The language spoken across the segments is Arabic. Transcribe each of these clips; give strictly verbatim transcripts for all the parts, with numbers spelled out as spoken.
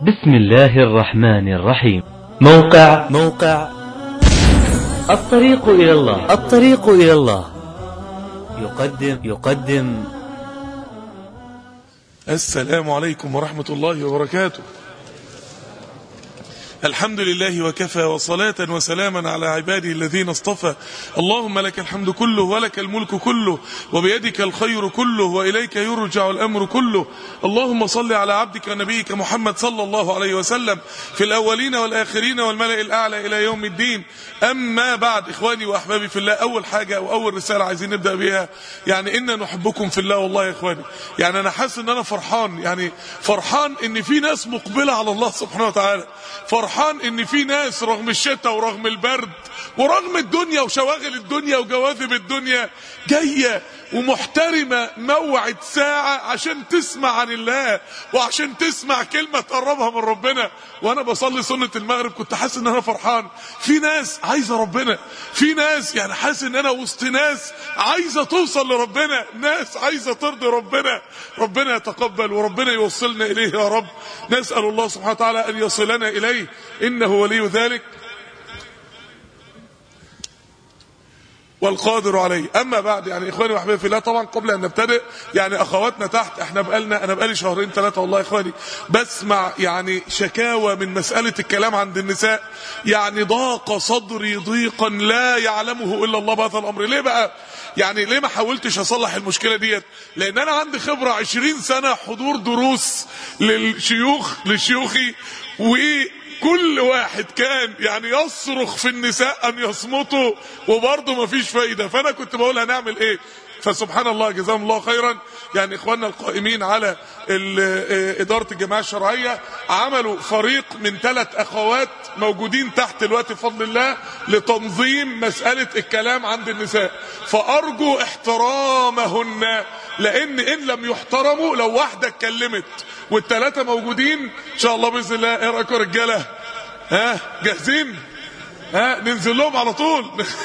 بسم الله الرحمن الرحيم. موقع موقع الطريق إلى الله الطريق إلى الله يقدم يقدم السلام عليكم ورحمة الله وبركاته. الحمد لله وكفى، وصلاة وسلاما على عباده الذين اصطفى. اللهم لك الحمد كله ولك الملك كله وبيدك الخير كله وإليك يرجع الأمر كله. اللهم صل على عبدك ونبيك محمد صلى الله عليه وسلم في الأولين والآخرين والملأ الأعلى إلى يوم الدين. أما بعد، إخواني وأحبابي في الله، أول حاجة وأول رسالة عايزين نبدأ بيها يعني إننا نحبكم في الله. والله يا إخواني يعني أنا حاسس إن أنا فرحان، يعني فرحان إن في ناس مقبلة على الله سبحانه وتعالى، فرحان ان في ناس رغم الشتاء ورغم البرد ورغم الدنيا وشواغل الدنيا وجواذب الدنيا جاية ومحترمة موعد ساعة عشان تسمع عن الله وعشان تسمع كلمة تقربها من ربنا. وانا بصلي سنة المغرب كنت حاسس ان انا فرحان، في ناس عايزة ربنا، في ناس يعني حاسس ان انا وسط ناس عايزة توصل لربنا، ناس عايزة ترضي ربنا. ربنا يتقبل وربنا يوصلنا اليه يا رب. نسأل الله سبحانه وتعالى ان يصلنا اليه انه ولي ذلك والقادر عليه. اما بعد، يعني اخواني واحبابي في الله، طبعا قبل ان نبتدئ يعني اخواتنا تحت، احنا بقالنا انا بقالي شهرين ثلاثه والله يا اخواني بسمع يعني شكاوى من مساله الكلام عند النساء. يعني ضاق صدري ضيقا لا يعلمه الا الله بهذا الامر. ليه بقى؟ يعني ليه ما حاولتش اصلح المشكله ديت؟ لان انا عندي خبره عشرين سنه حضور دروس للشيوخ لشيوخي، وايه كل واحد كان يعني يصرخ في النساء ان يصمتوا وبرضه مفيش فايده. فانا كنت بقول هنعمل ايه؟ فسبحان الله جزاهم الله خيرا، يعني اخواننا القائمين على اداره الجماعه الشرعيه عملوا فريق من ثلاث اخوات موجودين تحت دلوقتي بفضل الله لتنظيم مساله الكلام عند النساء. فارجو احترامهن، لان ان لم يحترموا لو واحده اتكلمت والثلاثه موجودين ان شاء الله باذن الله، ايه رايكم يا رجاله؟ ها جاهزين؟ ها ننزل لهم على طول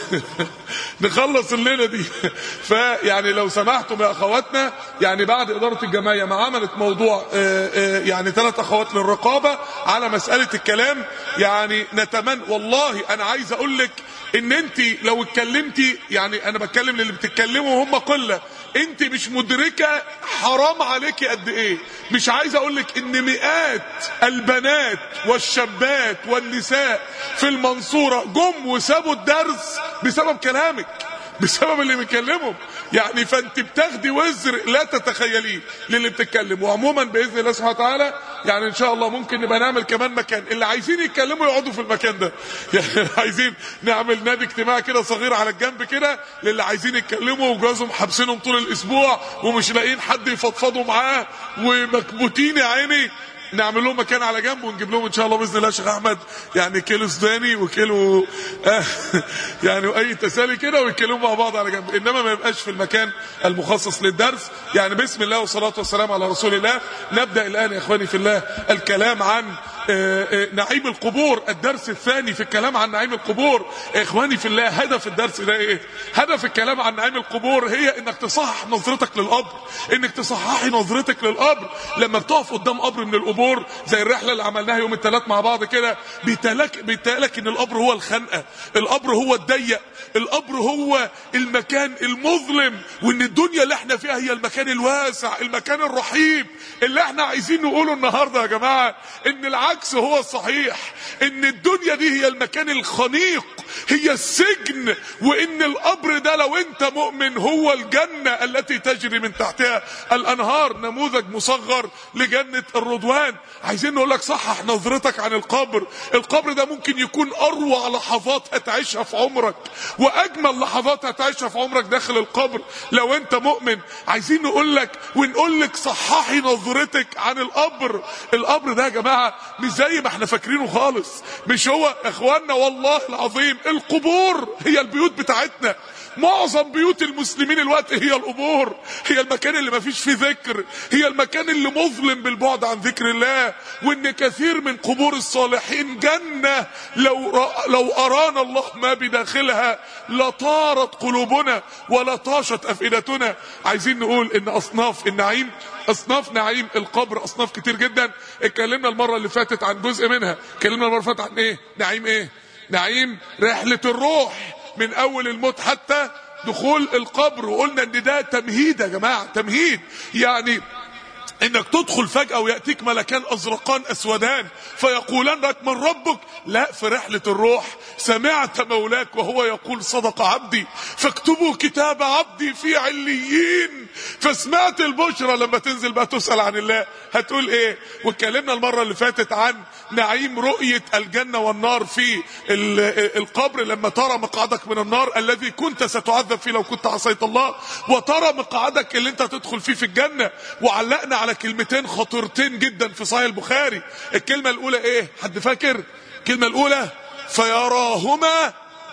نخلص الليله دي. فيعني لو سمحتم يا اخواتنا، يعني بعد اداره الجمعيه ما عملت موضوع آآ آآ يعني ثلاث اخوات للرقابه على مساله الكلام، يعني نتمنى والله انا عايز اقول لك ان انت لو اتكلمتي، يعني انا بتكلم للي بتتكلموا وهم قله، انت مش مدركه حرام عليكي قد ايه. مش عايز اقول لك ان مئات البنات والشابات والنساء في المنصوره جم وسابوا الدرس بسبب كلامك، بسبب اللي بيكلمهم. يعني فانت بتاخدي وزر لا تتخيليه للي بتتكلم. وعموما باذن الله سبحانه وتعالى يعني ان شاء الله ممكن نبقى نعمل كمان مكان اللي عايزين يتكلموا يقعدوا في المكان ده. يعني عايزين نعمل نادي اجتماعي كده صغير على الجنب كده للي عايزين يتكلموا وجوازهم حابسينهم طول الاسبوع ومش لاقيين حد يفضفضوا معاه ومكبوتين يا عيني، نعمل لهم مكان على جنب ونجيب لهم ان شاء الله باذن الله شيخ احمد يعني كيلو سوداني وكيلو آه يعني واي تسالي كده ويتكلموا مع بعض على جنب، انما ما يبقاش في المكان المخصص للدرس. يعني بسم الله والصلاه والسلام على رسول الله. نبدا الان يا اخواني في الله الكلام عن آآ آآ نعيم القبور، الدرس الثاني في الكلام عن نعيم القبور. يا اخواني في الله، هدف الدرس ده ايه؟ هدف الكلام عن نعيم القبور هي انك تصحح نظرتك للقبر، انك تصححي نظرتك للقبر. لما بتقف قدام قبر من القبور زي الرحله اللي عملناها يوم الثلاث مع بعض كده، بيتهيألك بيتهيألك ان القبر هو الخنقه، القبر هو الضيق، القبر هو المكان المظلم، وان الدنيا اللي احنا فيها هي المكان الواسع، المكان الرحيب. اللي احنا عايزين نقوله النهارده يا جماعه ان العكس هو الصحيح، ان الدنيا دي هي المكان الخنيق، هي السجن، وان القبر ده لو انت مؤمن هو الجنه التي تجري من تحتها الانهار، نموذج مصغر لجنه الرضوان. عايزين نقول لك صحح نظرتك عن القبر. القبر ده ممكن يكون اروع لحظات هتعيشها في عمرك واجمل لحظات هتعيشها في عمرك داخل القبر لو انت مؤمن. عايزين نقول لك ونقول لك صححي نظرتك عن القبر. القبر ده يا جماعه مش زي ما احنا فاكرينه خالص، مش هو اخواننا والله العظيم. القبور هي البيوت بتاعتنا، معظم بيوت المسلمين الوقت هي القبور، هي المكان اللي ما فيش فيه ذكر، هي المكان اللي مظلم بالبعد عن ذكر الله. وان كثير من قبور الصالحين جنة لو لو ارانا الله ما بداخلها لطارت قلوبنا ولا طاشت افئدتنا. عايزين نقول ان اصناف النعيم، اصناف نعيم القبر اصناف كتير جدا. اتكلمنا المره اللي فاتت عن جزء منها. اتكلمنا المره اللي فاتت عن ايه؟ نعيم ايه؟ نعيم رحله الروح من اول الموت حتى دخول القبر. وقلنا ان ده تمهيد يا جماعه، تمهيد يعني انك تدخل فجأة ويأتيك ملكان ازرقان اسودان فيقولان لك من ربك. لا، في رحلة الروح سمعت مولاك وهو يقول صدق عبدي فاكتبوا كتاب عبدي في عليين. فسمعت البشرى لما تنزل بقى تسأل عن الله هتقول ايه. واتكلمنا المرة اللي فاتت عن نعيم رؤية الجنة والنار في القبر لما ترى مقعدك من النار الذي كنت ستعذب فيه لو كنت عصيت الله، وترى مقعدك اللي انت تدخل فيه في الجنة. وعلقنا على كلمتين خطيرتين جدا في صحيح البخاري. الكلمة الاولى ايه؟ حد فاكر الكلمة الاولى؟ فيراهما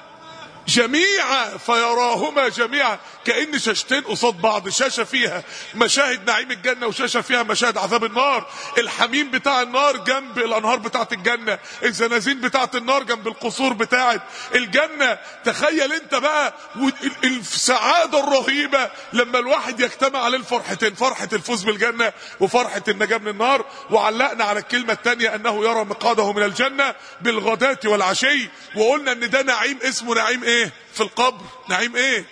جميعا، فيراهما جميعا، كأن شاشتين قصاد بعض، شاشة فيها مشاهد نعيم الجنة وشاشة فيها مشاهد عذاب النار. الحميم بتاع النار جنب الانهار بتاعت الجنة، الزنازين بتاعت النار جنب القصور بتاعت الجنة. تخيل انت بقى السعادة الرهيبة لما الواحد يجتمع عليه الفرحتين، فرحة الفوز بالجنة وفرحة النجاة من النار. وعلقنا على الكلمة الثانية انه يرى مقعده من الجنة بالغداة والعشي. وقلنا ان ده نعيم اسمه نعيم ايه في القبر؟ نعيم ايه؟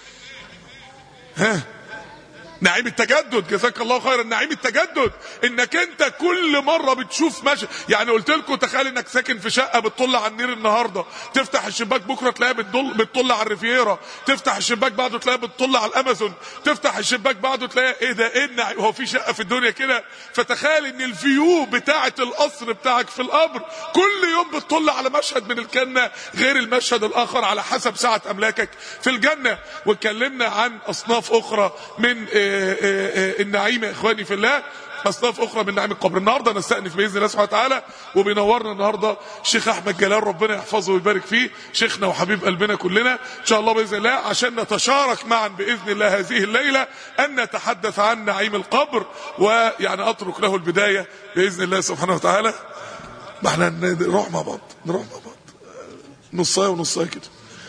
ها؟ نعيم التجدد. جزاك الله خيرا. نعيم التجدد انك انت كل مره بتشوف ماشي. يعني قلت لكم تخيل انك ساكن في شقه بتطل على النيل النهارده، تفتح الشباك بكره تلاقيها بتطل بتطل على الريفيرا، تفتح الشباك بعده تلاقيها بتطل على الامازون، تفتح الشباك بعده تلاقيها ايه ده؟ ايه النعيم؟ هو في شقه في الدنيا كده؟ فتخيل ان الفيو بتاعه القصر بتاعك في القبر كل يوم بتطل على مشهد من الجنه غير المشهد الاخر على حسب سعه املاكك في الجنه. واتكلمنا عن اصناف اخرى من إيه النعيم يا اخواني في الله، اصناف اخرى من نعيم القبر. النهارده نستأنف باذن الله سبحانه وتعالى. وبينورنا النهارده الشيخ احمد جلال، ربنا يحفظه ويبارك فيه، شيخنا وحبيب قلبنا كلنا ان شاء الله باذن الله، عشان نتشارك معا باذن الله هذه الليله ان نتحدث عن نعيم القبر. ويعني اترك له البدايه باذن الله سبحانه وتعالى. ما احنا نروح مع بعض، نروح مع بعض نصايه ونصايه كده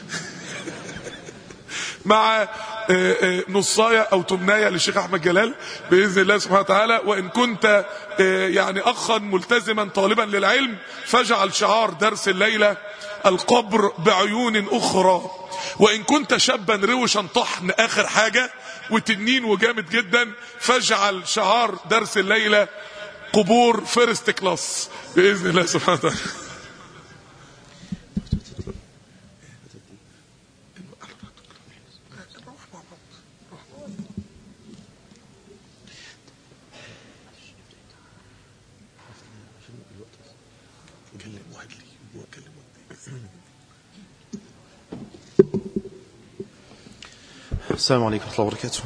مع نصايه او تمنايه للشيخ احمد جلال باذن الله سبحانه وتعالى. وان كنت يعني اخا ملتزما طالبا للعلم فاجعل شعار درس الليله القبر بعيون اخرى. وان كنت شابا روشا طحن اخر حاجه وتنين وجامد جدا فاجعل شعار درس الليله قبور فيرست كلاس باذن الله سبحانه وتعالى. السلام عليكم ورحمة الله وبركاته.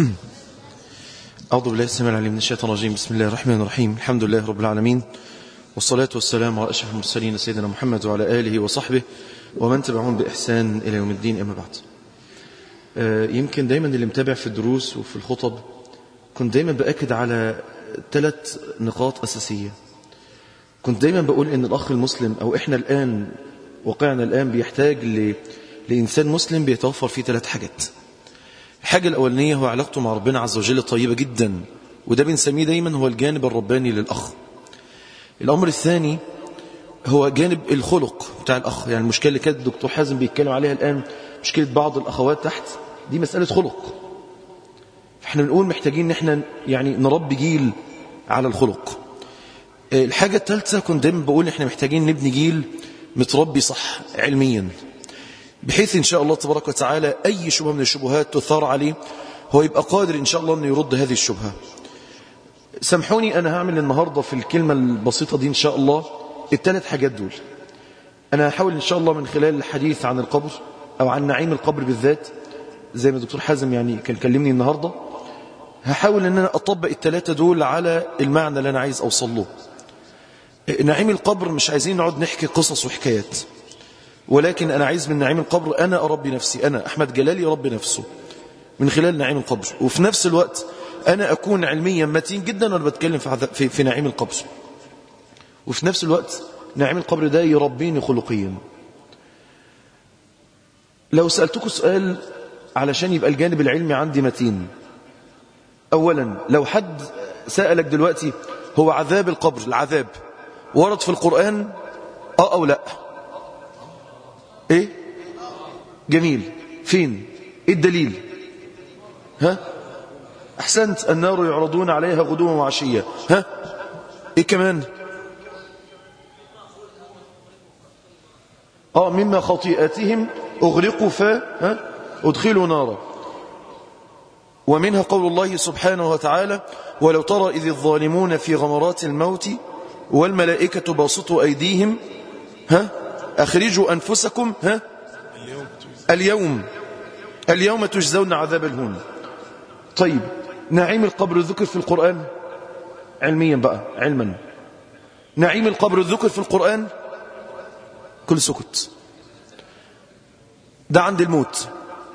أعوذ بالله السميع العليم من الشيطان الرجيم. بسم الله الرحمن الرحيم. الحمد لله رب العالمين، والصلاة والسلام على أشرف المرسلين سيدنا محمد وعلى آله وصحبه ومن تبعهم بإحسان إلى يوم الدين. أما بعد، يمكن دايما اللي متابع في الدروس وفي الخطب كنت دايما بأكد على ثلاث نقاط أساسية. كنت دايما بقول إن الأخ المسلم أو إحنا الآن واقعنا الآن بيحتاج ل... لإنسان مسلم بيتوفر فيه ثلاث حاجات. الحاجة الأولانية هو علاقته مع ربنا عز وجل طيبة جدا، وده بنسميه دايما هو الجانب الرباني للأخ. الأمر الثاني هو جانب الخلق بتاع الأخ. يعني المشكلة اللي كانت الدكتور حازم بيتكلم عليها الآن، مشكلة بعض الأخوات تحت، دي مسألة خلق. فإحنا بنقول محتاجين ان احنا يعني نربي جيل على الخلق. الحاجة الثالثة كنت دايما بقول احنا محتاجين نبني جيل متربي صح علميا، بحيث إن شاء الله تبارك وتعالى أي شبهة من الشبهات تثار عليه هو يبقى قادر إن شاء الله أن يرد هذه الشبهة. سامحوني أنا هعمل النهاردة في الكلمة البسيطة دي إن شاء الله الثلاث حاجات دول. أنا هحاول إن شاء الله من خلال الحديث عن القبر أو عن نعيم القبر بالذات، زي ما الدكتور حازم يعني كان كلمني النهاردة، هحاول أن أنا أطبق الثلاثة دول على المعنى اللي أنا عايز أوصل له. نعيم القبر مش عايزين نقعد نحكي قصص وحكايات، ولكن أنا عايز من نعيم القبر أنا أربي نفسي، أنا أحمد جلالي ربي نفسه من خلال نعيم القبر، وفي نفس الوقت أنا أكون علميا متين جدا وأنا بتكلم في, في, في نعيم القبر، وفي نفس الوقت نعيم القبر ده يربيني خلقيا. لو سألتكم سؤال علشان يبقى الجانب العلمي عندي متين، أولا لو حد سألك دلوقتي هو عذاب القبر، العذاب ورد في القرآن اه او لا؟ ايه جميل، فين؟ ايه الدليل؟ ها احسنت، النار يعرضون عليها غدوا وعشية. ها ايه كمان؟ اه مما خطيئاتهم اغرقوا فا ها ادخلوا نارا. ومنها قول الله سبحانه وتعالى ولو ترى إذ الظالمون في غمرات الموت والملائكة باسطوا أيديهم ها أخرجوا أنفسكم ها اليوم اليوم تجزون عذاب الهون. طيب نعيم القبر ذكر في القرآن علميا بقى، علما نعيم القبر ذكر في القرآن؟ كل سكت، ده عند الموت.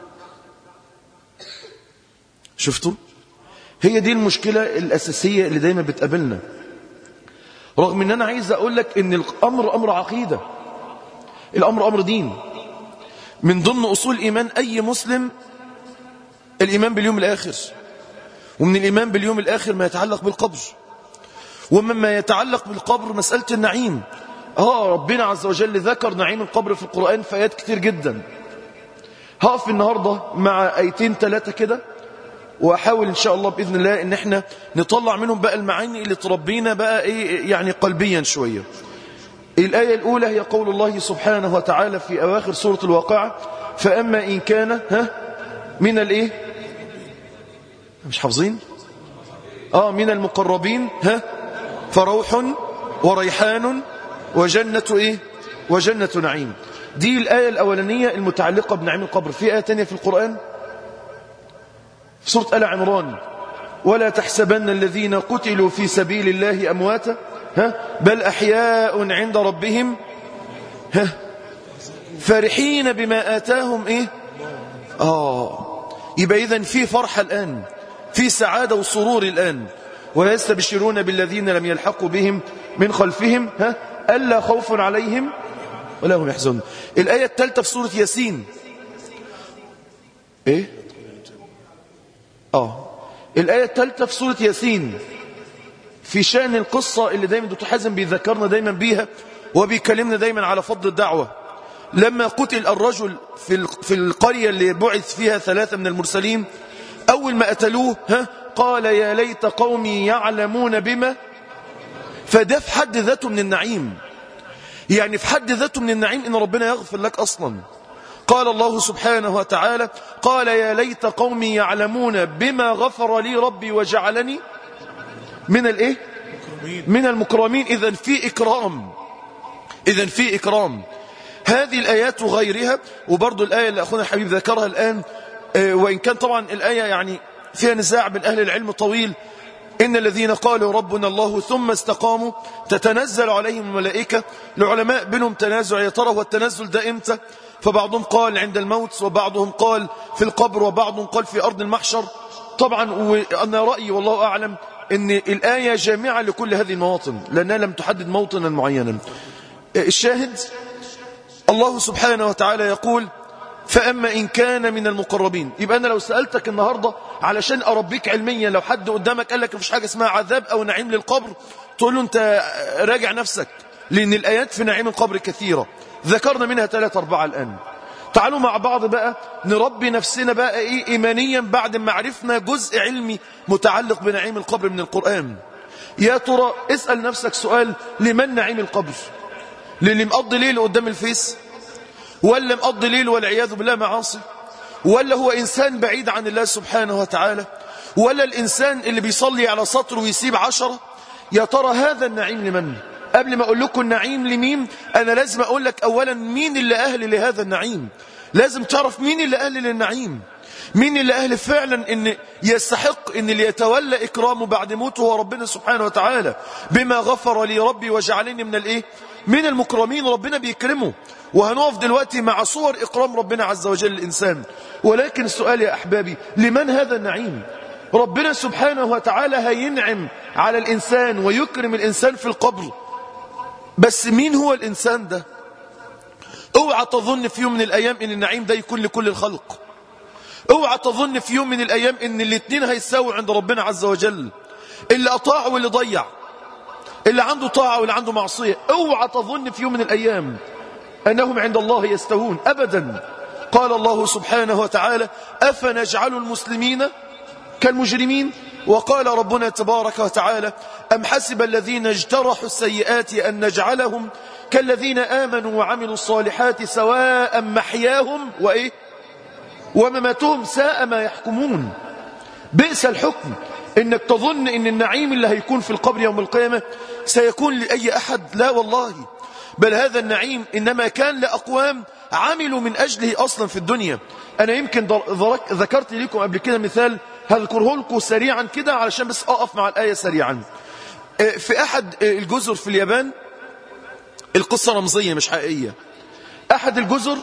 شفتوا؟ هي دي المشكلة الأساسية اللي دايما بتقابلنا، رغم ان انا عايز اقول لك ان الامر امر عقيدة، الامر امر دين. من ضمن اصول ايمان اي مسلم الايمان باليوم الاخر، ومن الايمان باليوم الاخر ما يتعلق بالقبر، ومما يتعلق بالقبر مسألة النعيم. اه ربنا عز وجل ذكر نعيم القبر في القرآن في آيات كتير جدا. هقف النهاردة مع آيتين ثلاثة كده، وأحاول إن شاء الله بإذن الله إن احنا نطلع منهم بقى المعاني اللي تربينا بقى إيه يعني قلبيا شوية. الآية الأولى هي قول الله سبحانه وتعالى في أواخر سورة الواقعة فأما إن كان ها من الإيه مش حافظين آه من المقربين ها فروح وريحان وجنة إيه وجنة نعيم. دي الآية الأولانية المتعلقة بنعيم القبر. في آية تانية في القرآن في سورة آل عمران ولا تحسبن الذين قتلوا في سبيل الله أمواتا ها بل أحياء عند ربهم ها فرحين بما آتاهم إيه آه يبقى إذن في فرحة الآن، في سعادة وسرور الآن. ويستبشرون بالذين لم يلحقوا بهم من خلفهم ها ألا خوف عليهم ولا هم يحزنون. الآية الثالثة في سورة ياسين إيه آه الآية الثالثة في سورة ياسين في شأن القصة اللي دايما دكتور حازم بيذكرنا دايما بيها وبيكلمنا دايما على فضل الدعوة. لما قتل الرجل في في القرية اللي بعث فيها ثلاثة من المرسلين، أول ما قتلوه ها قال يا ليت قومي يعلمون بما، فده في حد ذاته من النعيم، يعني في حد ذاته من النعيم إن ربنا يغفر لك أصلا. قال الله سبحانه وتعالى قال يا ليت قومي يعلمون بما غفر لي ربي وجعلني من الايه من المكرمين. إذن في إكرام، إذن في إكرام. هذه الآيات وغيرها، وبرضو الآية اللي أخونا الحبيب ذكرها الآن وإن كان طبعا الآية يعني فيها نزاع بين أهل العلم طويل، إن الذين قالوا ربنا الله ثم استقاموا تتنزل عليهم الملائكة. العلماء بينهم تنازع يا ترى والتنزل ده إمتى؟ فبعضهم قال عند الموت، وبعضهم قال في القبر، وبعضهم قال في أرض المحشر. طبعا وأنا رأيي والله أعلم أن الآية جامعة لكل هذه المواطن لأنها لم تحدد موطنا معينا. الشاهد الله سبحانه وتعالى يقول فأما إن كان من المقربين. يبقى أنا لو سألتك النهاردة علشان أربيك علميا، لو حد قدامك قال لك مفيش حاجة اسمها عذاب أو نعيم للقبر، تقول له أنت راجع نفسك، لأن الآيات في نعيم القبر كثيرة، ذكرنا منها ثلاثة أربعة الآن. تعالوا مع بعض بقى نربي نفسنا بقى إيه إيمانيا بعد ما عرفنا جزء علمي متعلق بنعيم القبر من القرآن. يا ترى اسأل نفسك سؤال، لمن نعيم القبر؟ للي مقضي ليل قدام الفيس، ولا مقضي ليل والعياذ بالله معاصي، ولا هو إنسان بعيد عن الله سبحانه وتعالى، ولا الإنسان اللي بيصلي على سطر ويسيب عشرة؟ يا ترى هذا النعيم لمن؟ قبل ما أقول لكم النعيم لمين، أنا لازم أقول لك أولا مين اللي أهل لهذا النعيم. لازم تعرف مين اللي أهل للنعيم، مين اللي أهل فعلا إن يستحق إن اللي يتولى إكرامه بعد موته هو ربنا سبحانه وتعالى. بما غفر لي ربي وجعلني من الإيه من المكرمين، ربنا بيكرمه، وهنقف دلوقتي مع صور إكرام ربنا عز وجل للإنسان. ولكن السؤال يا أحبابي، لمن هذا النعيم؟ ربنا سبحانه وتعالى هينعم على الإنسان ويكرم الإنسان في القبر، بس مين هو الإنسان ده؟ اوعى تظن في يوم من الأيام ان النعيم ده يكون لكل الخلق. اوعى تظن في يوم من الأيام ان الاثنين هيساووا عند ربنا عز وجل، اللي أطاع واللي ضيع، اللي عنده طاعة واللي عنده معصية. اوعى تظن في يوم من الأيام أنهم عند الله يستوون، أبدا. قال الله سبحانه وتعالى: أفنجعل المسلمين كالمجرمين؟ وقال ربنا تبارك وتعالى: أم حسب الذين اجترحوا السيئات أن نجعلهم كالذين آمنوا وعملوا الصالحات سواء محياهم وإيه ومماتهم ساء ما يحكمون. بئس الحكم إنك تظن إن النعيم اللي هيكون في القبر يوم القيامة سيكون لأي أحد. لا والله، بل هذا النعيم إنما كان لأقوام عملوا من أجله أصلا في الدنيا. أنا يمكن ذكرت لكم قبل كده مثال، هذكره لكم سريعا كده علشان بس أقف مع الآية سريعا. في أحد الجزر في اليابان، القصة رمزية مش حقيقية، أحد الجزر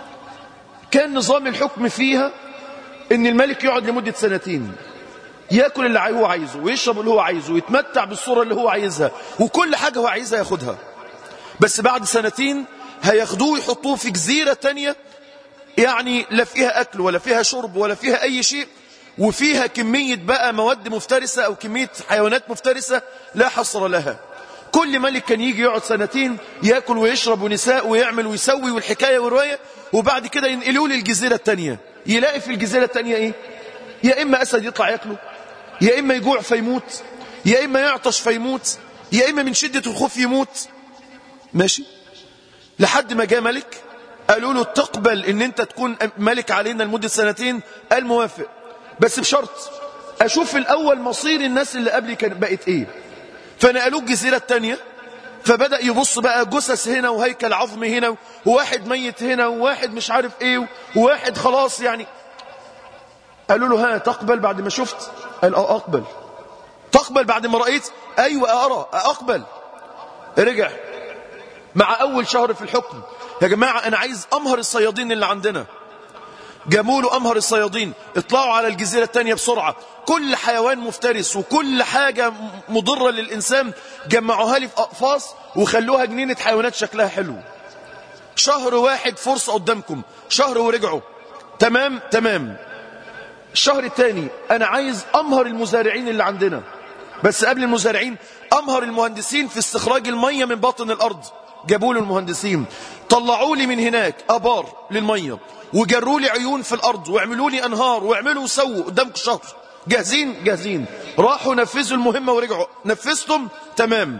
كان نظام الحكم فيها إن الملك يقعد لمدة سنتين، يأكل اللي هو عايزه ويشرب اللي هو عايزه ويتمتع بالصورة اللي هو عايزها وكل حاجة هو عايزها ياخدها، بس بعد سنتين هياخدوه ويحطوه في جزيرة تانية، يعني لا فيها أكل ولا فيها شرب ولا فيها أي شيء، وفيها كمية بقى مواد مفترسة أو كمية حيوانات مفترسة لا حصر لها. كل ملك كان يجي يقعد سنتين يأكل ويشرب ونساء ويعمل ويسوي والحكاية والرواية، وبعد كده ينقلوه للجزيرة التانية. يلاقي في الجزيرة التانية إيه؟ يا إما أسد يطلع يأكله، يا إما يجوع فيموت، يا إما يعطش فيموت، يا إما من شدة الخوف يموت. ماشي، لحد ما جاء ملك قالوا له تقبل ان انت تكون ملك علينا لمدة سنتين؟ قال موافق، بس بشرط اشوف الاول مصير الناس اللي قبلي كانت بقت ايه. فنقلوه الجزيرة التانية، فبدأ يبص بقى جثث هنا وهيكل عظمي هنا وواحد ميت هنا وواحد مش عارف ايه وواحد خلاص يعني. قالوا له ها تقبل بعد ما شفت؟ قال اه اقبل. تقبل بعد ما رأيت؟ ايوه ارى اقبل. رجع مع أول شهر في الحكم، يا جماعة أنا عايز أمهر الصيادين اللي عندنا. جابوا له أمهر الصيادين، اطلعوا على الجزيرة التانية بسرعة، كل حيوان مفترس وكل حاجة مضرة للإنسان جمعوها لي في أقفاص وخلوها جنينة حيوانات شكلها حلو. شهر واحد فرصة قدامكم، شهر ورجعوا. تمام تمام. الشهر الثاني أنا عايز أمهر المزارعين اللي عندنا، بس قبل المزارعين أمهر المهندسين في استخراج المية من باطن الأرض. جابوا له المهندسين، طلعوا لي من هناك أبار للمية وجروا لي عيون في الأرض واعملوا لي أنهار واعملوا وسووا قدامكم شهر. جاهزين؟ جاهزين. راحوا نفذوا المهمة ورجعوا. نفذتم؟ تمام.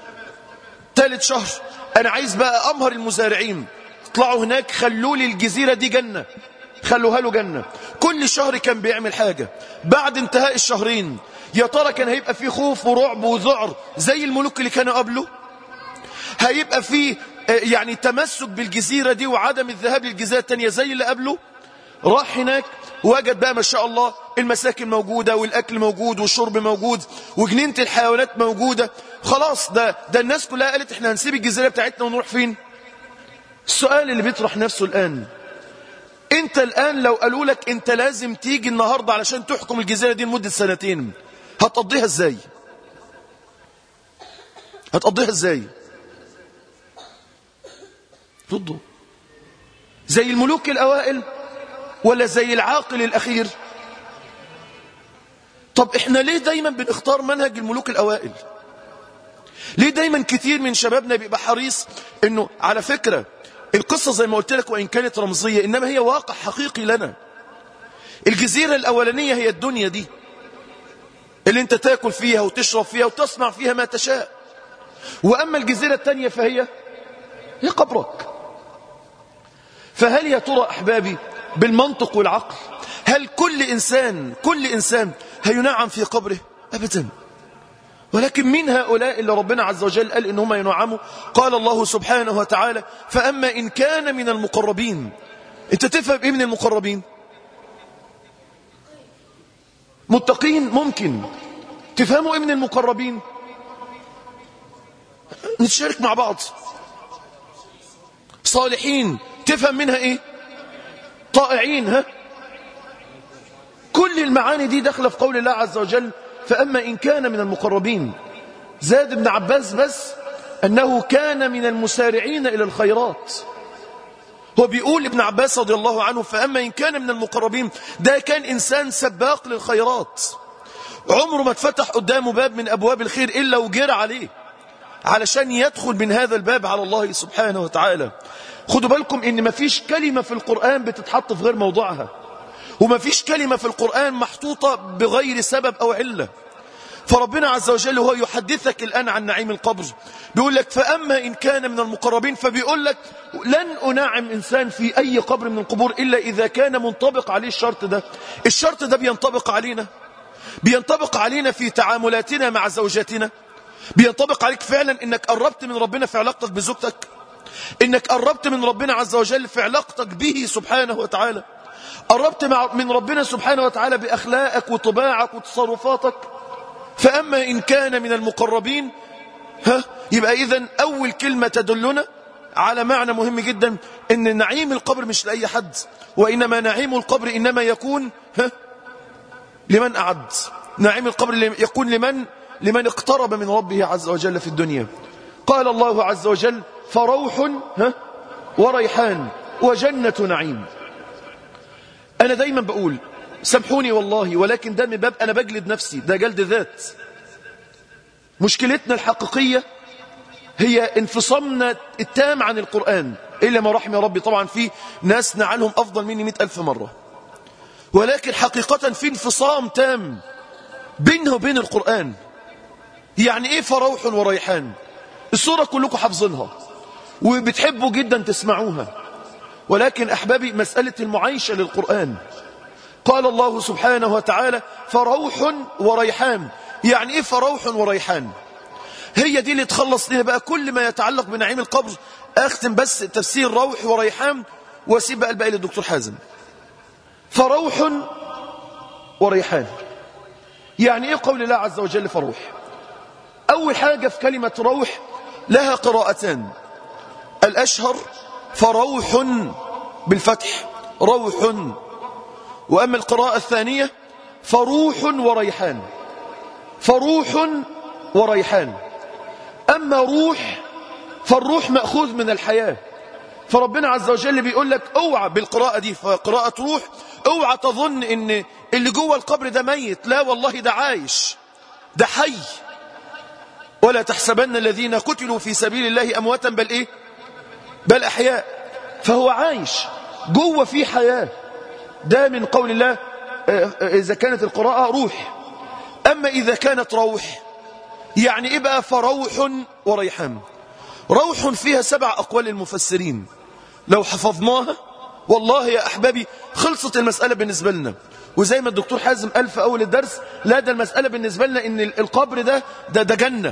ثالث شهر أنا عايز بقى أمهر المزارعين، اطلعوا هناك خلوا لي الجزيرة دي جنة، خلوها له جنة. كل شهر كان بيعمل حاجة. بعد انتهاء الشهرين يا ترى كان هيبقى فيه خوف ورعب وذعر زي الملوك اللي كانوا قبله؟ هيبقى فيه يعني تمسك بالجزيرة دي وعدم الذهاب للجزيرة التانية زي اللي قبله؟ راح هناك وجد بقى ما شاء الله المساكن موجودة والأكل موجود والشرب موجود وجنينة الحيوانات موجودة. خلاص ده ده الناس كلها قالت احنا هنسيب الجزيرة بتاعتنا ونروح فين؟ السؤال اللي بيطرح نفسه الآن، انت الآن لو قالوا لك انت لازم تيجي النهاردة علشان تحكم الجزيرة دي لمدة سنتين، هتقضيها ازاي؟ هتقضيها ازاي؟ ردوا. زي الملوك الأوائل ولا زي العاقل الأخير؟ طب احنا ليه دايما بنختار منهج الملوك الأوائل؟ ليه دايما كتير من شبابنا بيبقى حريص انه على فكرة القصة زي ما قلت لك وإن كانت رمزية إنما هي واقع حقيقي لنا. الجزيرة الأولانية هي الدنيا دي اللي انت تاكل فيها وتشرب فيها وتصنع فيها ما تشاء، وأما الجزيرة الثانية فهي هي قبرك. فهل يا ترى أحبابي بالمنطق والعقل هل كل إنسان كل إنسان هينعم في قبره؟ أبدا. ولكن من هؤلاء اللي ربنا عز وجل قال إنهم ينعموا؟ قال الله سبحانه وتعالى فأما إن كان من المقربين. أنت تفهم إيه من المقربين؟ متقين ممكن. تفهموا إيه من المقربين؟ نتشارك مع بعض. صالحين، تفهم منها ايه؟ طائعين. ها كل المعاني دي داخله في قول الله عز وجل فأما إن كان من المقربين. زاد ابن عباس بس أنه كان من المسارعين إلى الخيرات. هو بيقول ابن عباس رضي الله عنه فأما إن كان من المقربين، ده كان إنسان سباق للخيرات، عمره ما اتفتح قدامه باب من أبواب الخير إلا وجر عليه علشان يدخل من هذا الباب على الله سبحانه وتعالى. خدوا بالكم إن ما فيش كلمة في القرآن بتتحط في غير موضوعها، وما فيش كلمة في القرآن محطوطة بغير سبب أو علة. فربنا عز وجل هو يحدثك الآن عن نعيم القبر، بيقول لك فأما إن كان من المقربين، فبيقول لك لن أنعم إنسان في أي قبر من القبور إلا إذا كان منطبق عليه الشرط ده. الشرط ده بينطبق علينا، بينطبق علينا في تعاملاتنا مع زوجاتنا، بينطبق عليك فعلا إنك قربت من ربنا في علاقتك بزوجتك، إنك قربت من ربنا عز وجل في علاقتك به سبحانه وتعالى، قربت من ربنا سبحانه وتعالى بأخلاقك وطباعك وتصرفاتك. فأما إن كان من المقربين، ها يبقى إذن أول كلمة تدلنا على معنى مهم جدا، إن نعيم القبر مش لأي حد، وإنما نعيم القبر إنما يكون ها لمن أعد. نعيم القبر يكون لمن لمن اقترب من ربه عز وجل في الدنيا. قال الله عز وجل فروح ها وريحان وجنة نعيم. أنا دايما بقول سامحوني والله، ولكن ده من باب أنا بجلد نفسي، ده جلد ذات. مشكلتنا الحقيقية هي انفصامنا التام عن القرآن، إلا ما رحم ربي. طبعا في ناس نعلهم أفضل مني مئة ألف مرة، ولكن حقيقة في انفصام تام بينه وبين القرآن. يعني إيه فروح وريحان؟ السورة كلكم حافظينها وبتحبوا جدا تسمعوها، ولكن أحبابي مسألة المعايشة للقرآن. قال الله سبحانه وتعالى فروح وريحان. يعني إيه فروح وريحان؟ هي دي اللي تخلص لنا بقى كل ما يتعلق بنعيم القبر. أختم بس تفسير روح وريحان واسيب بقى الباقي للدكتور حازم. فروح وريحان يعني إيه قول الله عز وجل فروح؟ أول حاجة في كلمة روح لها قراءتان، الأشهر فروح بالفتح روح، وأما القراءة الثانية فروح وريحان، فروح وريحان. أما روح فالروح مأخوذ من الحياة، فربنا عز وجل بيقول لك اوعى بالقراءة دي، فقراءة روح اوعى تظن ان اللي جوه القبر ده ميت، لا والله ده عايش، ده حي. ولا تحسبن الذين قتلوا في سبيل الله أمواتا بل إيه بل أحياء. فهو عايش جوه في حياة، ده من قول الله إذا كانت القراءة روح. أما إذا كانت روح يعني إيه بقى فروح وريحان؟ روح فيها سبع أقوال المفسرين، لو حفظناها والله يا أحبابي خلصت المسألة بالنسبة لنا. وزي ما الدكتور حازم قال في أول الدرس، لا ده المسألة بالنسبة لنا إن القبر ده ده, ده جنة.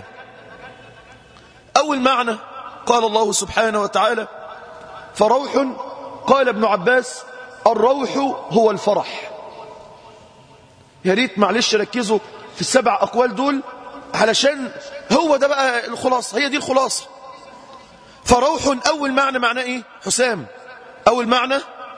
أول معنى قال الله سبحانه وتعالى فروح، قال ابن عباس الروح هو الفرح. يا ريت معلش ركزوا في السبع أقوال دول علشان هو ده بقى الخلاصة، هي دي الخلاصة. فروح أول معنى معناه إيه حسام؟ أول معنى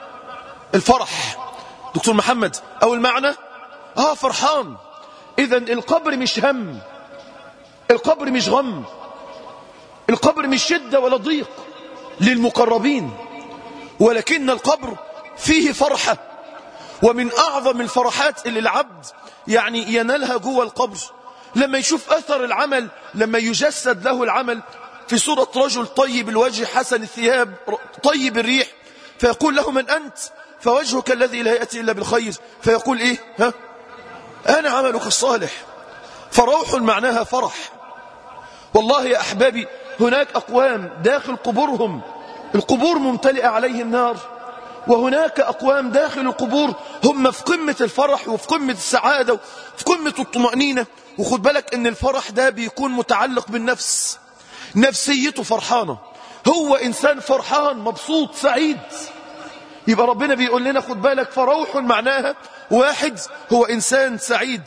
الفرح. دكتور محمد أول معنى آه فرحان. إذن القبر مش هم، القبر مش غم، القبر مش شدة ولا ضيق للمقربين، ولكن القبر فيه فرحة. ومن أعظم الفرحات اللي العبد يعني ينالها جوه القبر لما يشوف أثر العمل، لما يجسد له العمل في صورة رجل طيب الوجه حسن الثياب طيب الريح، فيقول له من أنت؟ فوجهك الذي لا يأتي إلا بالخير، فيقول إيه ها أنا عملك الصالح. فروح معناها فرح. والله يا أحبابي هناك أقوام داخل قبورهم القبور ممتلئة عليهم نار، وهناك أقوام داخل القبور هم في قمة الفرح وفي قمة السعادة وفي قمة الطمأنينة. وخد بالك ان الفرح ده بيكون متعلق بالنفس، نفسيته فرحانة، هو إنسان فرحان مبسوط سعيد. يبقى ربنا بيقول لنا خد بالك فروح معناها واحد هو إنسان سعيد،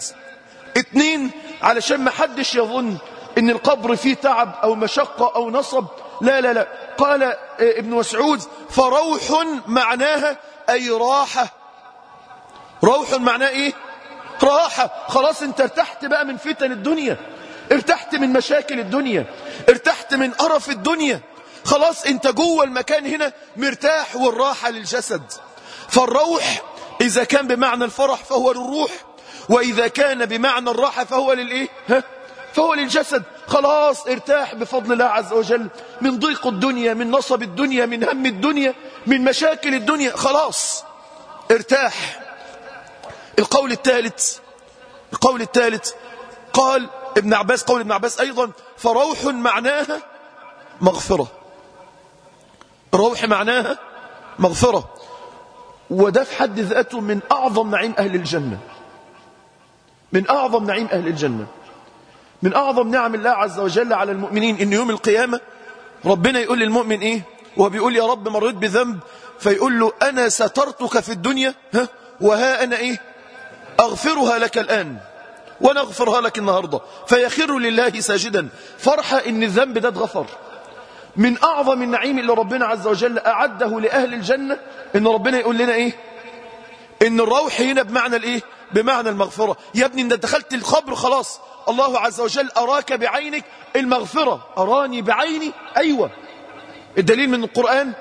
اتنين علشان ما حدش يظن ان القبر فيه تعب أو مشقة أو نصب، لا لا لا قال ابن مسعود فروح معناها أي راحة. روح معناه إيه؟ راحة. خلاص انت ارتحت بقى من فتن الدنيا، ارتحت من مشاكل الدنيا، ارتحت من قرف الدنيا، خلاص انت جوه المكان هنا مرتاح، والراحة للجسد. فالروح إذا كان بمعنى الفرح فهو للروح، وإذا كان بمعنى الراحة فهو للإيه؟ ها؟ فهو للجسد. خلاص ارتاح بفضل الله عز وجل من ضيق الدنيا، من نصب الدنيا، من هم الدنيا، من مشاكل الدنيا، خلاص ارتاح. القول الثالث القول الثالث قال ابن عباس، قول ابن عباس أيضا فروح معناها مغفرة. روح معناها مغفرة، وده في حد ذاته من أعظم نعيم أهل الجنة، من أعظم نعيم أهل الجنة، من أعظم نعم الله عز وجل على المؤمنين. إن يوم القيامة ربنا يقول للمؤمن إيه؟ وهو بيقول يا رب مريت بذنب، فيقول له أنا سترتك في الدنيا، ها وها أنا إيه أغفرها لك الآن، وأنا أغفرها لك النهاردة. فيخر لله ساجدا، فرحة إن الذنب ده اتغفر. من أعظم النعيم اللي ربنا عز وجل أعده لأهل الجنة إن ربنا يقول لنا إيه؟ إن الروح هنا بمعنى الإيه؟ بمعنى المغفرة. يا ابني إن دخلت القبر خلاص الله عز وجل أراك بعينك المغفرة. أراني بعيني، أيوة. الدليل من القرآن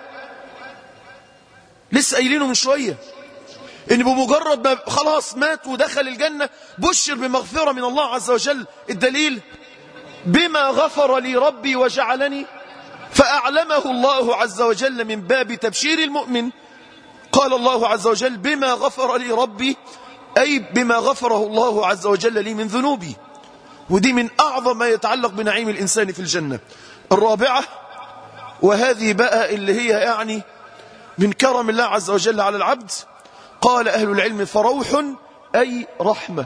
لسه قايلينه من شوية، إن بمجرد ما خلاص مات ودخل الجنة بشر بمغفرة من الله عز وجل. الدليل بما غفر لي ربي وجعلني، فأعلمه الله عز وجل من باب تبشير المؤمن. قال الله عز وجل بما غفر لي ربي، أي بما غفره الله عز وجل لي من ذنوبي. ودي من أعظم ما يتعلق بنعيم الإنسان في الجنة. الرابعة، وهذه بقى اللي هي يعني من كرم الله عز وجل على العبد، قال أهل العلم فروح أي رحمة.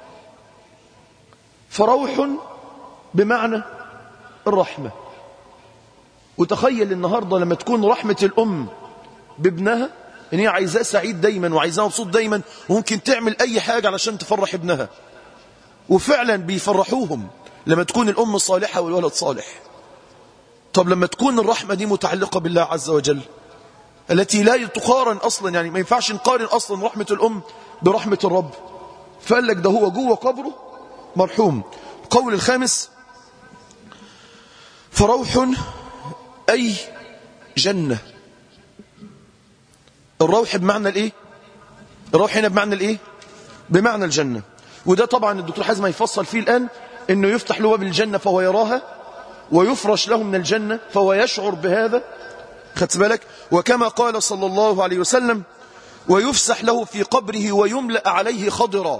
فروح بمعنى الرحمة. وتخيل النهاردة لما تكون رحمة الأم بابنها، إن هي عايزاه سعيد دايما وعايزاه مبسوط دايما، وممكن تعمل أي حاجة علشان تفرح ابنها، وفعلا بيفرحوهم لما تكون الأم صالحة والولد صالح. طب لما تكون الرحمة دي متعلقة بالله عز وجل التي لا تقارن أصلا، يعني ما ينفعش نقارن أصلا رحمة الأم برحمة الرب، فقال لك ده هو جوه قبره مرحوم. القول الخامس فروح أي جنة. الروح بمعنى الإيه؟ الروح هنا بمعنى الإيه؟ بمعنى الجنة. وده طبعا الدكتور حازم هيفصل فيه الآن، إنه يفتح له باب الجنة فهو يراها، ويفرش له من الجنة فهو يشعر بهذا، خدت بالك؟ وكما قال صلى الله عليه وسلم ويفسح له في قبره ويملأ عليه خضرا.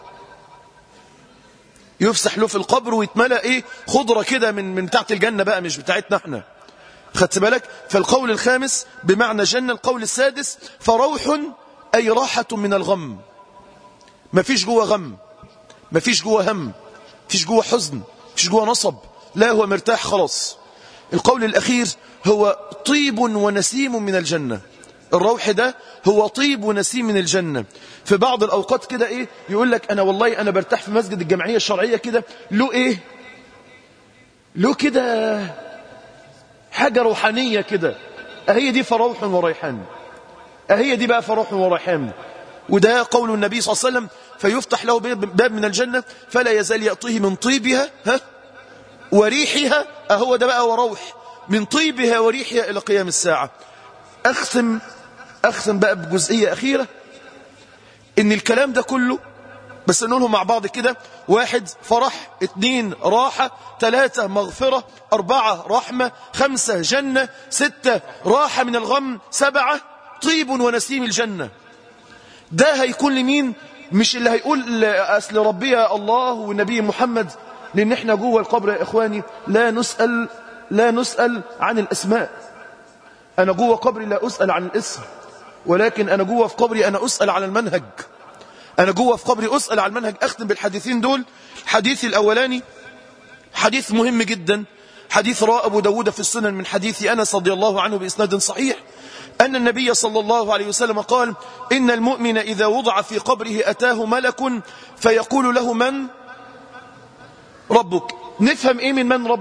يفسح له في القبر ويتملأ إيه؟ خضرة كده من من بتاعت الجنة بقى، مش بتاعتنا احنا، خدت بالك؟ فالقول الخامس بمعنى جنة. القول السادس فروح أي راحة من الغم. ما فيش جوه غم، ما فيش جوه هم، ما فيش جوه حزن، ما فيش جوه نصب، لا هو مرتاح خلاص. القول الأخير هو طيب ونسيم من الجنة. الروح ده هو طيب ونسيم من الجنة. في بعض الأوقات كده إيه يقول لك أنا والله أنا برتاح في مسجد الجمعية الشرعية كده، له إيه له كده حاجة روحانية كده، أهي دي فروح وريحان، أهي دي بقى فروح وريحان. وده قول النبي صلى الله عليه وسلم فيفتح له باب من الجنة فلا يزال يأتيه من طيبها ها وريحها، أهو ده بقى وروح من طيبها وريحها إلى قيام الساعة. أختم أختم بقى بجزئية أخيرة، إن الكلام ده كله بس نقولهم مع بعض كده: واحد فرح، اثنين راحة، ثلاثة مغفرة، أربعة رحمة، خمسة جنة، ستة راحة من الغم، سبعة طيب ونسيم الجنة. ده هيكون لمين؟ مش اللي هيقول أصل ربي يا الله والنبي محمد، لأن احنا جوه القبر يا إخواني لا نسأل لا نسأل عن الأسماء. أنا جوه قبري لا أسأل عن الاسم، ولكن أنا جوه في قبري أنا أسأل عن المنهج. أنا جوه في قبري أسأل عن المنهج. أختم بالحديثين دول. الحديث الأولاني حديث مهم جدا، حديث رواه أبو داود في السنن من حديث أنس رضي الله عنه بإسناد صحيح، أن النبي صلى الله عليه وسلم قال: إن المؤمن إذا وضع في قبره أتاه ملك فيقول له: من ربك؟ نفهم إيه من من ربك؟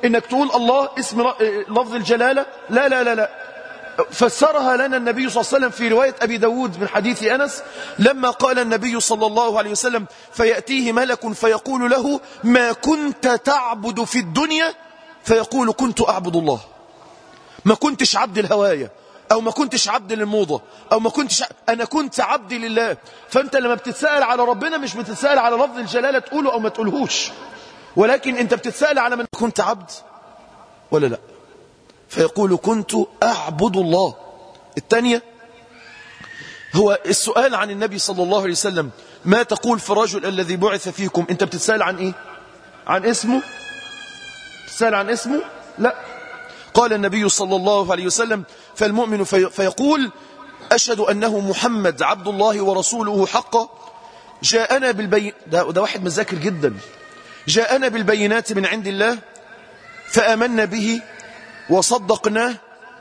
انك تقول الله اسم لفظ الجلالة، لا لا لا لا. فسرها لنا النبي صلى الله عليه وسلم في رواية أبي داود من حديث أنس لما قال النبي صلى الله عليه وسلم فيأتيه ملك فيقول له ما كنت تعبد في الدنيا؟ فيقول كنت أعبد الله. ما كنتش عبد الهواية، أو ما كنتش عبد للموضة، أو ما كنتش ع... أنا كنت عبد لله. فأنت لما بتتسأل على ربنا مش بتتسأل على لفظ الجلالة تقوله أو ما تقولهوش، ولكن أنت بتتسأل على من كنت عبد ولا لا. فيقول كنت أعبد الله. الثانية هو السؤال عن النبي صلى الله عليه وسلم ما تقول في الرجل الذي بعث فيكم؟ أنت بتتسأل عن إيه؟ عن اسمه؟ بتتسأل عن اسمه؟ لا. قال النبي صلى الله عليه وسلم فالمؤمن في فيقول أشهد أنه محمد عبد الله ورسوله حقا جاءنا بالبين ده, ده واحد مذاكر جدا. جاءنا بالبينات من عند الله فآمنا به وصدقناه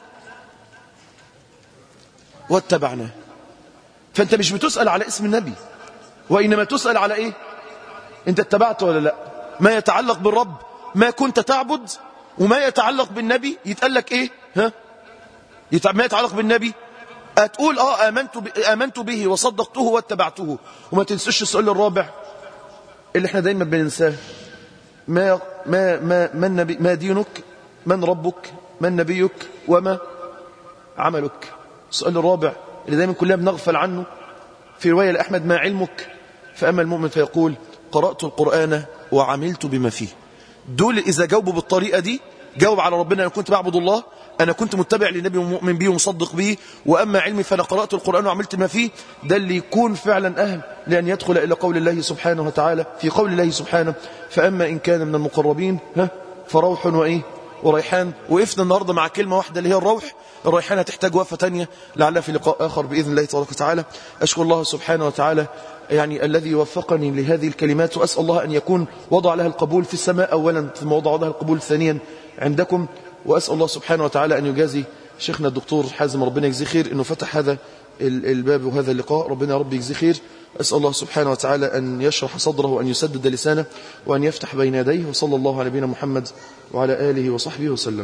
واتبعناه. فأنت مش بتسأل على اسم النبي، وإنما تسأل على إيه؟ أنت اتبعت ولا لا؟ ما يتعلق بالرب ما كنت تعبد، وما يتعلق بالنبي يتقال لك إيه؟ ها؟ ما يتعلق بالنبي هتقول آه آمنت, آمنت به وصدقته واتبعته. وما تنسوش السؤال الرابع اللي احنا دايما بننساه، ما, ما, ما, ما, النبي ما دينك، من ربك، من نبيك، وما عملك. السؤال الرابع اللي دايما كلنا بنغفل عنه. في رواية لأحمد ما علمك؟ فأما المؤمن فيقول قرأت القرآن وعملت بما فيه. دول إذا جاوبوا بالطريقة دي جاوب على ربنا أنا كنت بعبد الله، أنا كنت متبع للنبي ومؤمن به ومصدق به، وأما علمي فأنا قرأت القرآن وعملت ما فيه. ده اللي يكون فعلا أهل لأن يدخل إلى قول الله سبحانه وتعالى في قول الله سبحانه فأما إن كان من المقربين ها فروح وإيه وريحان. وقفنا النهاردة مع كلمة واحدة اللي هي الروح. الريحان هتحتاج وقفة تانية لعلها في لقاء آخر بإذن الله تبارك وتعالى. أشكر الله سبحانه وتعالى يعني الذي وفقني لهذه الكلمات، وأسأل الله أن يكون وضع لها القبول في السماء أولا، ثم وضع لها القبول ثانيا عندكم. وأسأل الله سبحانه وتعالى أن يجازي شيخنا الدكتور حازم ربنا يجزيه خير إنه فتح هذا الباب وهذا اللقاء، ربنا رب يجزيه خير. أسأل الله سبحانه وتعالى أن يشرح صدره وأن يسدد لسانه وأن يفتح بين يديه. وصلى الله على نبينا محمد وعلى آله وصحبه وسلم.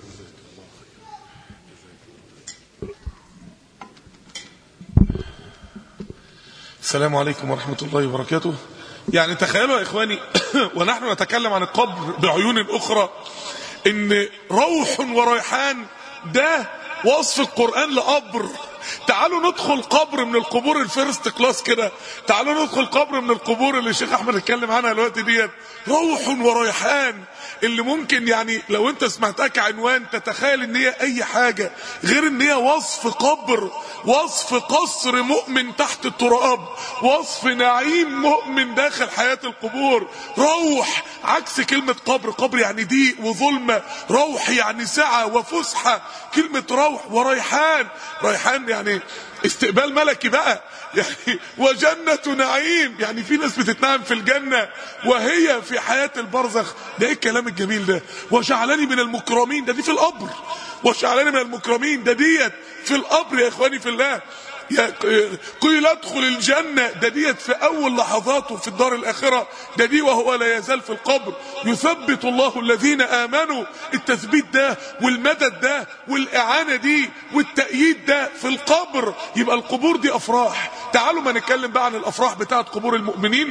السلام عليكم ورحمة الله وبركاته. يعني تخيلوا يا إخواني ونحن نتكلم عن القبر بعيون أخرى إن روح وريحان ده وصف القرآن لقبر. تعالوا ندخل قبر من القبور الفيرست كلاس كده، تعالوا ندخل قبر من القبور اللي الشيخ أحمد اتكلم عنها الوقت ديت، روح وريحان اللي ممكن يعني لو انت سمعتها كعنوان تتخيل ان هي اي حاجة غير ان هي وصف قبر، وصف قصر مؤمن تحت التراب، وصف نعيم مؤمن داخل حياة القبور. روح عكس كلمة قبر، قبر يعني ضيق وظلمة، روح يعني سعة وفسحة. كلمة روح وريحان، ريحان يعني استقبال ملكي بقى، يعني وجنة نعيم، يعني في ناس بتتنعم في الجنة وهي في حياة البرزخ. ده ايه الكلام الجميل ده؟ وجعلني من المكرمين، ده دي في القبر. وجعلني من المكرمين ده ديت في القبر يا اخواني في الله. قيل ادخل الجنة، ده ديت في اول لحظاته في الدار الاخرة، ده دي وهو لا يزال في القبر. يثبت الله الذين امنوا، التثبيت ده والمدد ده والاعانة دي والتأييد ده في القبر. يبقى القبور دي افراح. تعالوا ما نتكلم بقى عن الافراح بتاعت قبور المؤمنين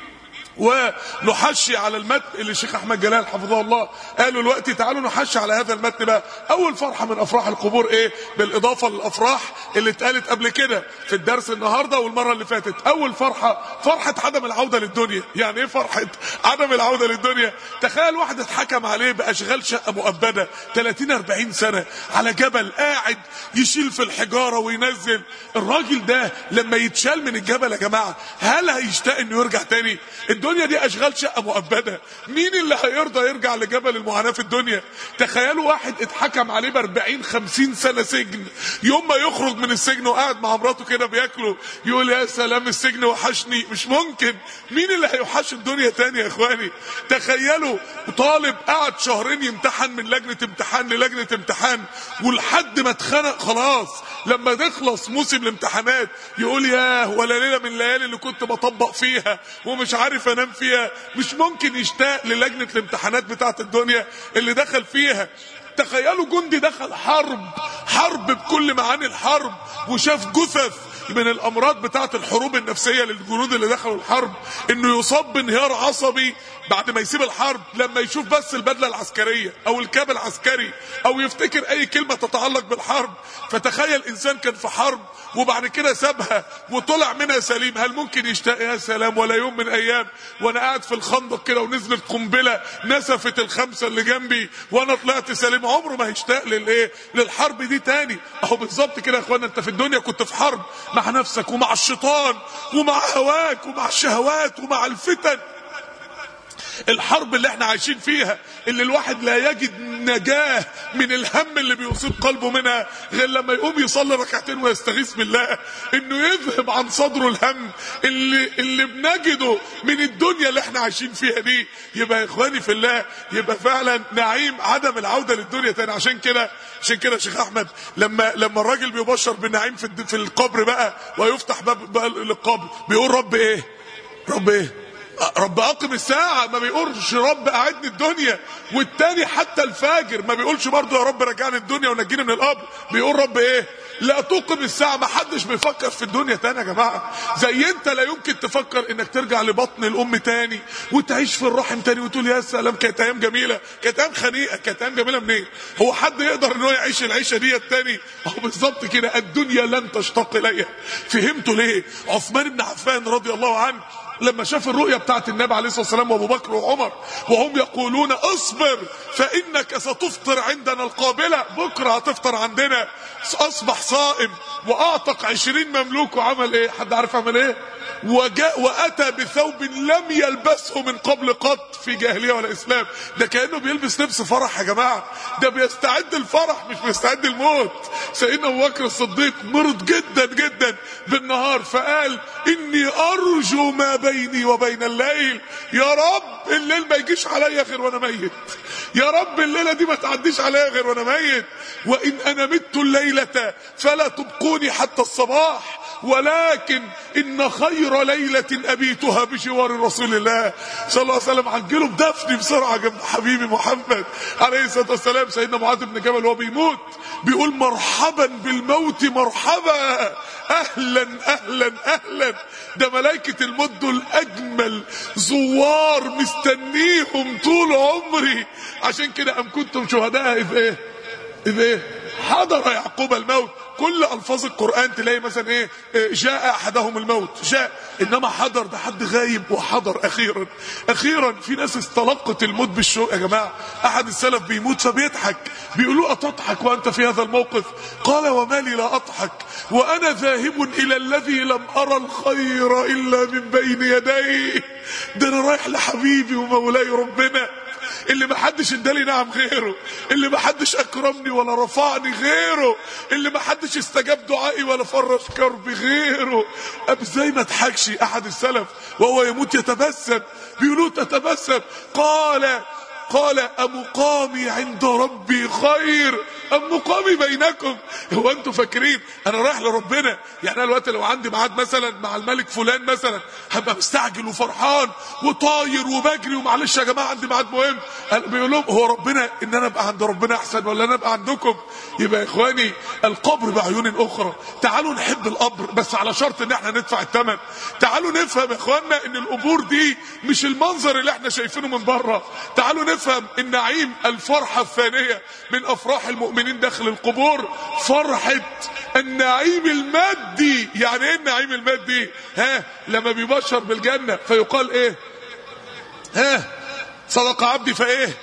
ونحشي على المتن اللي الشيخ احمد جلال حفظه الله قالوا الوقت. تعالوا نحشي على هذا المتن بقى. اول فرحة من افراح القبور ايه؟ بالاضافة للافراح اللي اتقالت قبل كده في الدرس النهاردة والمرة اللي فاتت. اول فرحة فرحة عدم العودة للدنيا. يعني ايه فرحة عدم العودة للدنيا؟ تخيل واحد اتحكم عليه باشغال شقة مؤبدة ثلاثين أربعين سنة على جبل، قاعد يشيل في الحجارة وينزل. الراجل ده لما يتشال من الجبل يا جماعة هل هيشتاق انه يرجع تاني؟ الدنيا دي اشغال شقة مؤبدة، مين اللي هيرضى يرجع لجبل المعاناة في الدنيا؟ تخيلوا واحد اتحكم عليه باربعين خمسين سنة سجن، يوم ما يخرج من السجن وقاعد مع مراته كده بياكلوا يقول يا سلام السجن وحشني. مش ممكن. مين اللي هيوحش الدنيا تاني يا اخواني؟ تخيلوا طالب قعد شهرين يمتحن من لجنة امتحان للجنة امتحان، ولحد ما اتخنق خلاص لما تخلص موسم الامتحانات يقول ياه ولا ليلة من الليالي اللي كنت بطبق فيها ومش عارف انام فيها مش ممكن يشتاق للجنة الامتحانات بتاعت الدنيا اللي دخل فيها. تخيلوا جندي دخل حرب حرب بكل معاني الحرب وشاف جثث. من الامراض بتاعت الحروب النفسية للجنود اللي دخلوا الحرب انه يصاب بانهيار عصبي بعد ما يسيب الحرب لما يشوف بس البدلة العسكرية او الكاب العسكري او يفتكر اي كلمة تتعلق بالحرب. فتخيل انسان كان في حرب وبعد كده سابها وطلع منها سليم، هل ممكن يشتاق؟ يا سلام، ولا يوم من ايام وانا قاعد في الخندق كده ونزلت قنبله نسفت الخمسه اللي جنبي وانا طلعت سليم، عمره ما هيشتاق للايه للحرب دي تاني. اهو بالظبط كده يا اخوانا، انت في الدنيا كنت في حرب مع نفسك ومع الشيطان ومع هواك ومع الشهوات ومع الفتن. الحرب اللي احنا عايشين فيها اللي الواحد لا يجد نجاة من الهم اللي بيصيب قلبه منها غير لما يقوم يصلي ركعتين ويستغيث بالله انه يذهب عن صدره الهم اللي اللي بنجده من الدنيا اللي احنا عايشين فيها دي. يبقى يا اخواني في الله، يبقى فعلا نعيم عدم العودة للدنيا تاني. عشان كده عشان كده شيخ احمد لما لما الراجل بيبشر بالنعيم في في القبر بقى ويفتح باب بقى للقبر بيقول رب ايه؟ رب ايه؟ رب اقم الساعة، ما بيقولش رب قعدني الدنيا. والتاني حتى الفاجر ما بيقولش برضه يا رب رجعني الدنيا ونجيني من القبر، بيقول رب ايه؟ لا تقم الساعة. ما حدش بيفكر في الدنيا تاني يا جماعة. زي انت لا يمكن تفكر انك ترجع لبطن الام تاني وتعيش في الرحم تاني وتقول يا سلام كانت ايام جميلة، كانت ايام خنيقة، كانت ايام جميلة. منين؟ هو حد يقدر ان هو يعيش العيشة دي التاني؟ اهو بالظبط كده، الدنيا لن تشتاق اليها. فهمتوا ليه عثمان بن عفان رضي الله عنه لما شاف الرؤيا بتاعت النبي عليه الصلاة والسلام وابو بكر وعمر وهم يقولون اصبر فانك ستفطر عندنا القابلة، بكرة هتفطر عندنا، اصبح صائم واعتق عشرين مملوك. وعمل ايه؟ حد عارف عمل ايه؟ وجاء واتى بثوب لم يلبسه من قبل قط في جاهلية ولا اسلام. ده كأنه بيلبس لبس فرح يا جماعة، ده بيستعد الفرح مش بيستعد الموت. سيدنا ابو بكر الصديق مرض جدا جدا بالنهار فقال اني ارجو ما بيني وبين الليل، يا رب الليل ما يجيش عليا غير وانا ميت، يا رب الليلة دي ما تعديش عليا غير وانا ميت، وان انا مت الليلة فلا تبقوني حتى الصباح، ولكن ان خير ليلة ابيتها بجوار رسول الله صلى الله عليه وسلم. عجلوا بدفني بسرعة جنب حبيبي محمد عليه الصلاة والسلام. سيدنا معاذ بن جبل وهو بيموت بيقول مرحبا بالموت مرحبا، اهلا اهلا اهلا، ده ملائكة الموت دول اجمل زوار مستنيهم طول عمري. عشان كده ام كنتم شهداء اذ ايه اذ ايه حضر يعقوب الموت. كل الفاظ القرآن تلاقي مثلا ايه جاء احدهم الموت، جاء، انما حضر ده حد غايب وحضر اخيرا. اخيرا في ناس استلقت الموت بالشوق يا جماعة. احد السلف بيموت فبيضحك، بيقولوا اتضحك وانت في هذا الموقف؟ قال وما لي لا اضحك وانا ذاهب الى الذي لم ارى الخير الا من بين يديه. ده انا رايح لحبيبي ومولاي ربنا اللي ما حدش ادالي نعم غيره، اللي ما حدش اكرمني ولا رفعني غيره، اللي ما حدش استجاب دعائي ولا فرج كربي غيره. ازاي ما اضحكش؟ احد السلف وهو يموت يتبسم، بيقولوا تتبسم، قال قال أمقامي عند ربي خير أم مقامي بينكم؟ هو انتوا فاكرين انا رايح لربنا؟ يعني انا الوقت لو عندي ميعاد مثلا مع الملك فلان مثلا هبقى مستعجل وفرحان وطاير وبجري ومعلش يا جماعه عندي ميعاد مهم. بيقول لهم هو ربنا ان انا ابقى عند ربنا احسن ولا انا ابقى عندكم؟ يبقى يا اخواني القبر بعيون اخرى. تعالوا نحب القبر بس على شرط ان احنا ندفع الثمن. تعالوا نفهم يا اخواننا ان القبور دي مش المنظر اللي احنا شايفينه من بره. تعالوا نفهم النعيم، الفرحه الثانيه من افراح المؤمنين داخل القبور فرحه النعيم المادي. يعني ايه النعيم المادي؟ ها لما بيبشر بالجنه فيقال ايه؟ ها صدق عبدي فايه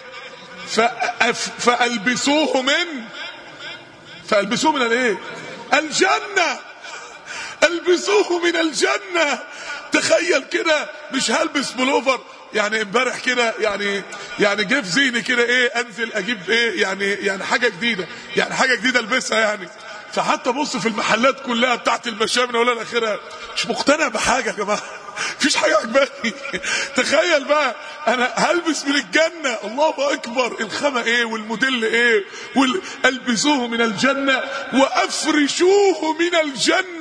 فالبسوه من فالبسوه من الايه؟ الجنه. البسوه من الجنه. تخيل كده، مش هلبس بلوفر. يعني امبارح كده يعني يعني جه في ذهني كده ايه انزل اجيب ايه يعني يعني حاجه جديده، يعني حاجه جديده البسها يعني. فحتى بص في المحلات كلها بتاعت المشامن ولا الاخره مش مقتنع بحاجه يا جماعه، مفيش حاجه عجباني. تخيل بقى انا هلبس من الجنه، الله اكبر، الخامه ايه والموديل ايه، والبسوه من الجنه وافرشوه من الجنه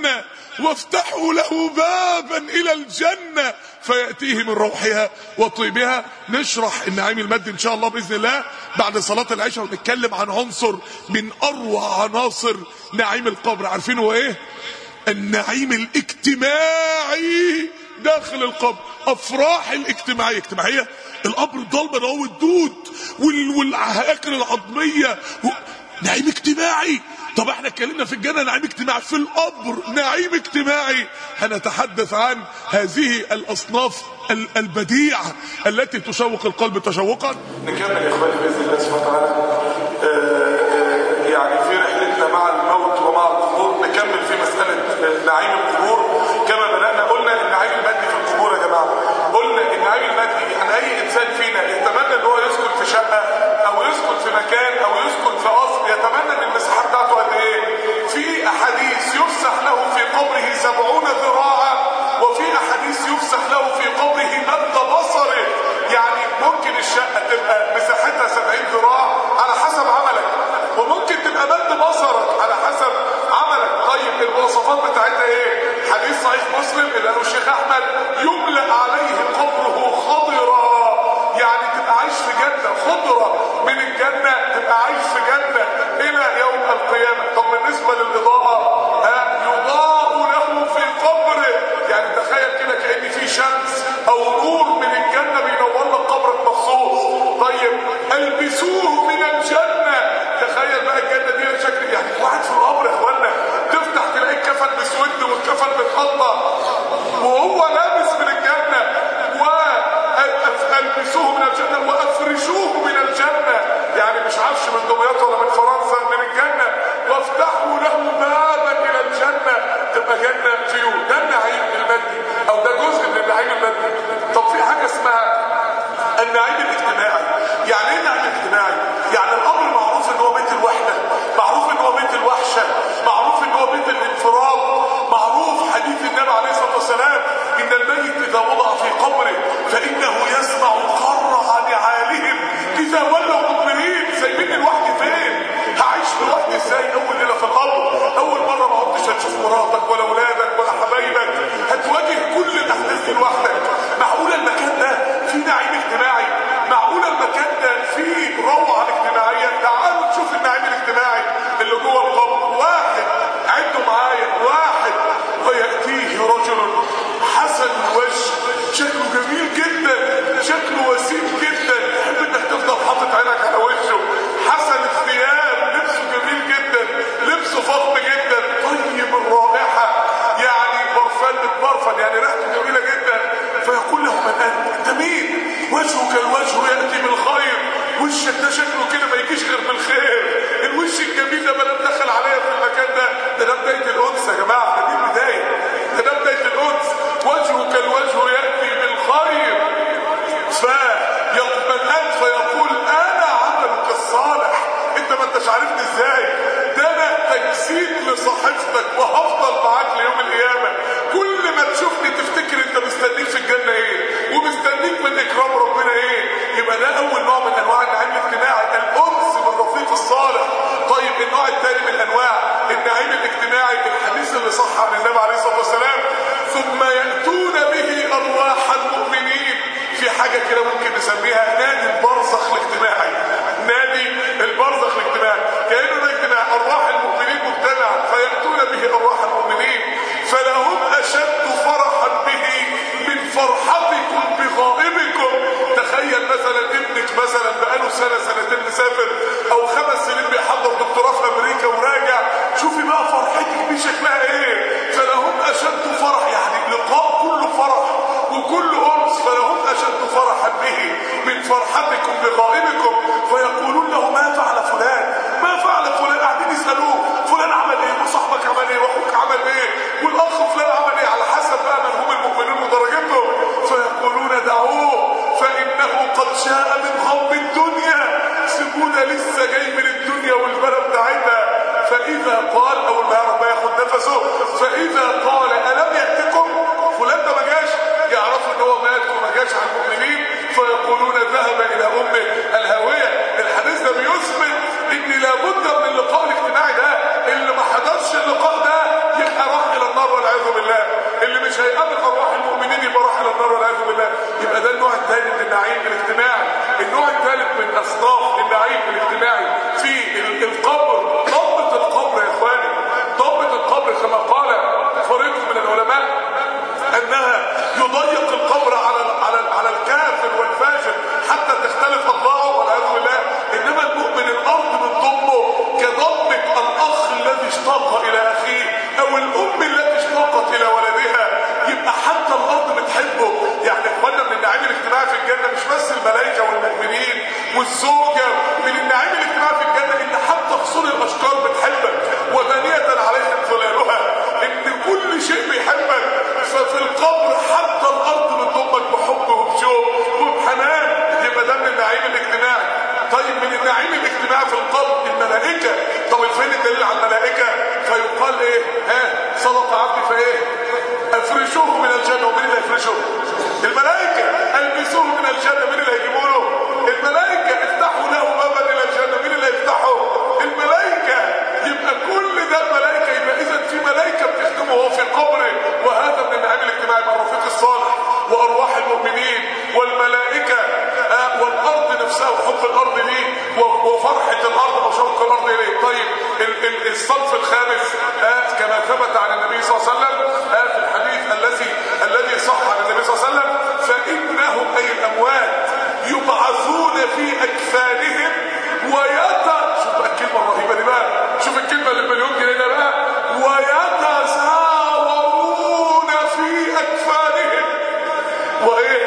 وافتحوا له بابا الى الجنة فيأتيه من روحها وطيبها. نشرح النعيم المادي ان شاء الله باذن الله بعد صلاة العشاء، ونتكلم عن عنصر من اروع عناصر نعيم القبر. عارفين هو ايه؟ النعيم الاجتماعي داخل القبر. افراح الاجتماعية اجتماعية القبر الضلمه ده والدود والهياكل العظميه و... نعيم اجتماعي. طب احنا اتكلمنا في الجنه نعيم اجتماعي، في القبر نعيم اجتماعي. هنتحدث عن هذه الاصناف البديعه التي تشوق القلب تشوقا. نكمل يا اخواني باذن الله سبحانه وتعالى يعني في رحلتنا مع الموت ومع القبور، نكمل في مساله نعيم القبور كما بدانا. قلنا النعيم المادي في القبور يا جماعه، قلنا النعيم المادي يعني اي انسان فينا يتمنى ان هو يسكن في شقه او يسكن في مكان او يسكن في قصر، يتمنى ان المساحه بتاعته قد ايه؟ في احاديث يفسح له في قبره سبعون ذراعا، وفي احاديث يفسح له في قبره مد بصره. يعني ممكن الشقه تبقى مساحتها سبعين ذراع على حسب عملك، وممكن تبقى مد بصرك على حسب عملك. طيب المواصفات بتاعتها ايه؟ حديث صحيح مسلم اللي قاله الشيخ احمد: يملأ عليه قبره خضرا، يعني تبقى عايش في جنة خضرة من الجنة، تبقى عايش في جنة الى يوم القيامة. طب بالنسبة للإضاءة ها يضاء له في قبره، يعني تخيل كده كأن في شمس او نور من الجنة بينور لك قبرك مخصوص. طيب البسوه من الجنة، تخيل بقى الجنة دي شكل يعني واحد في القبر يا اخوانا تفتح تلاقي الكفن مسود والكفن متحطة وهو لابس من الجنة. والبسوه من الجنة وافرشوه من الجنة، يعني مش عفش من دمياط ولا من فرنسا، من الجنة. وافتحوا له بابا الى الجنة، تبقى جنة فيو. ده النعيم المادي او ده جزء من النعيم المادي. طب في حاجة اسمها النعيم الاجتماعي. يعني ايه النعيم الاجتماعي؟ يعني الامر معروف ان هو بيت الوحدة، معروف ان هو بيت الوحشة، معروف ان هو بيت الانفراد. معروف حديث النبي عليه الصلاة والسلام: ان الميت اذا وضع في قبره فانه يسمع قرع نعالهم اذا ولوا مدبرين. سايبين الوحدة فين؟ هعيش لوحدي ازاي اول ليلة في القبر؟ اول مرة ما عدتش هتشوف مراتك ولا اولادك ولا حبايبك، هتواجه كل الاحداث دي لوحدك. معقولة المكان ده فيه نعيم اجتماعي؟ معقولة المكان ده فيه روعة اجتماعية؟ تعالوا نشوف النعيم الاجتماعي اللي جوه القبر. واحد عدوا معايا، واحد ويأتيه رجل حسن الوجه، شكله جميل جدا، شكله وسيم جدا، تحب انك تفضل حاطط عينك على وشه. حسن الثياب، لبسه جميل جدا، لبسه فخم جدا، طيب الرائحة، يعني برفان متبرفن، يعني ريحته جميلة جدا. فيقول له: من انت؟ انت مين؟ وجهك الوجه يأتي بالخير، وشك ده شكله كده ما يجيش غير بالخير. الوش الجميل ده ما دام دخل عليا في المكان ده، ده ده بداية الأنس يا جماعة، ده دي البداية، ده ده بداية الأنس. وجهك الوجه يأتي بالخير. فيقبل أنت فيقول: أنا عملك الصالح. أنت ما أنتش عارفني إزاي؟ ده أنا تجسيد لصحيفتك وهفضل معاك ليوم القيامة. كل ما تشوفني تفتكر أنت مستنيك في الجنة إيه ومستنيك من إكرام ربنا إيه. يبقى ده أول نوع من أنواع النعيم الاجتماعي، الأنس بالرفيق الصالح. طيب النوع الثاني من أنواع النعيم الاجتماعي الحديث اللي صح عن النبي عليه الصلاة والسلام: ثم يأتون به أرواح المؤمنين. في حاجة كده ممكن نسميها نادي البرزخ الاجتماعي. نادي البرزخ الاجتماعي كأنه ده اجتماع أرواح المؤمنين مجتمع، فيأتون به أرواح المؤمنين فلهم أشد فرحا به من فرحتكم بغائبكم. تخيل مثلا ابنك مثلا بقاله سنة سنتين مسافر او خمس سنين بيحضر دكتوراه في امريكا وراجع، شوفي بقى فرحتك بيه شكلها ايه. فلهم اشد فرح، يعني لقاء كله فرح وكل انس. فلهم اشد فرحا به من فرحتكم بغائبكم. فيقولون له: ما فعل فلان؟ ما فعل فلان؟ قاعدين يسالوه: فلان عمل ايه؟ وصاحبك عمل ايه؟ واخوك عمل ايه؟ والاخ فلان عمل ايه؟ على حسب بقى من هم المؤمنين ودرجتهم. فيقولون: دعوه فانه قد جاء من غم الدنيا. سيبونا لسه جاي من الدنيا والبلد بتاعتها. فاذا قال، اول ما يعرف بقى ياخد نفسه، فاذا قال: الم ياتكم فلان؟ ده ما جاش، يعرفوا ان هو مات وما جاش على المؤمنين. فيقولون: ذهب الى امه الهاويه. الحديث ده بيثبت ان لابد من اللقاء الاجتماعي ده. اللي ما حضرش اللقاء ده يبقى راح الى النار والعياذ الاجتماع في القبر الملائكة. طب فين الدليل على الملائكة؟ فيقال ايه؟ ها صدق عبدي فايه؟ افرشوه من الجنة. ومين اللي يفرشه؟ الملائكة. البسوه من الجنة. مين اللي هيجيبوا له؟ الملائكة. افتحوا له بابا الى الجنة. مين اللي هيفتحه؟ الملائكة. يبقى كل ده الملائكة. يبقى اذا في ملائكة بتخدمه وهو في قبره. وهذا من النعيم الاجتماعي مع الرفيق الصالح وارواح المؤمنين والملائكة آه والارض نفسها وحب الارض ليه وفرحة الارض وشوق الارض اليه. طيب ال ال الصنف الخامس آه كما ثبت عن النبي صلى الله عليه وسلم آه في الحديث الذي الذي صح عن النبي صلى الله عليه وسلم فانهم اي الاموات يبعثون في اكفانهم ويت شوف بقى الكلمة الرهيبة دي بقى. شوف الكلمة اللي مليون جنيه ده بقى. ويتزاورون في اكفانهم وايه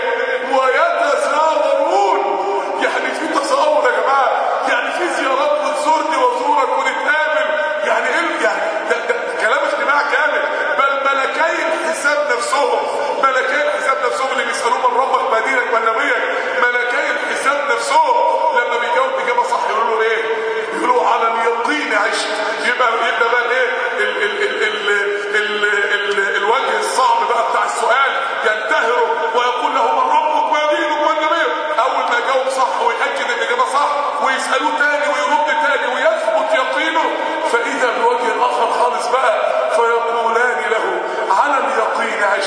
ويتزاورون. يعني في تصاور يا جماعه. يعني في زيارات وتزورني وازورك ونتقابل. يعني ايه يعني ده, ده كلام اجتماع كامل. بل ملكي الحساب نفسهم ملكي الحساب نفسهم اللي بيسالوه من ربك ما دينك ما نبيك. ملكي الحساب نفسهم لما بيجاوب اجابه صح يقولوا له ايه؟ يقولوا على اليقين عيش. يبقى يبقى بقى ايه ال ال ال ال ال ال الوجه الصعب بقى بتاع السؤال ينتهروا ويقول له من ربك ما دينك ما نبيك. اول ما يجاوب صح ويأكد الاجابه صح ويسالوه تاني ويرد تاني ويثبت يقينه فاذا بوجه اخر خالص بقى فيقولان له على اليقين عش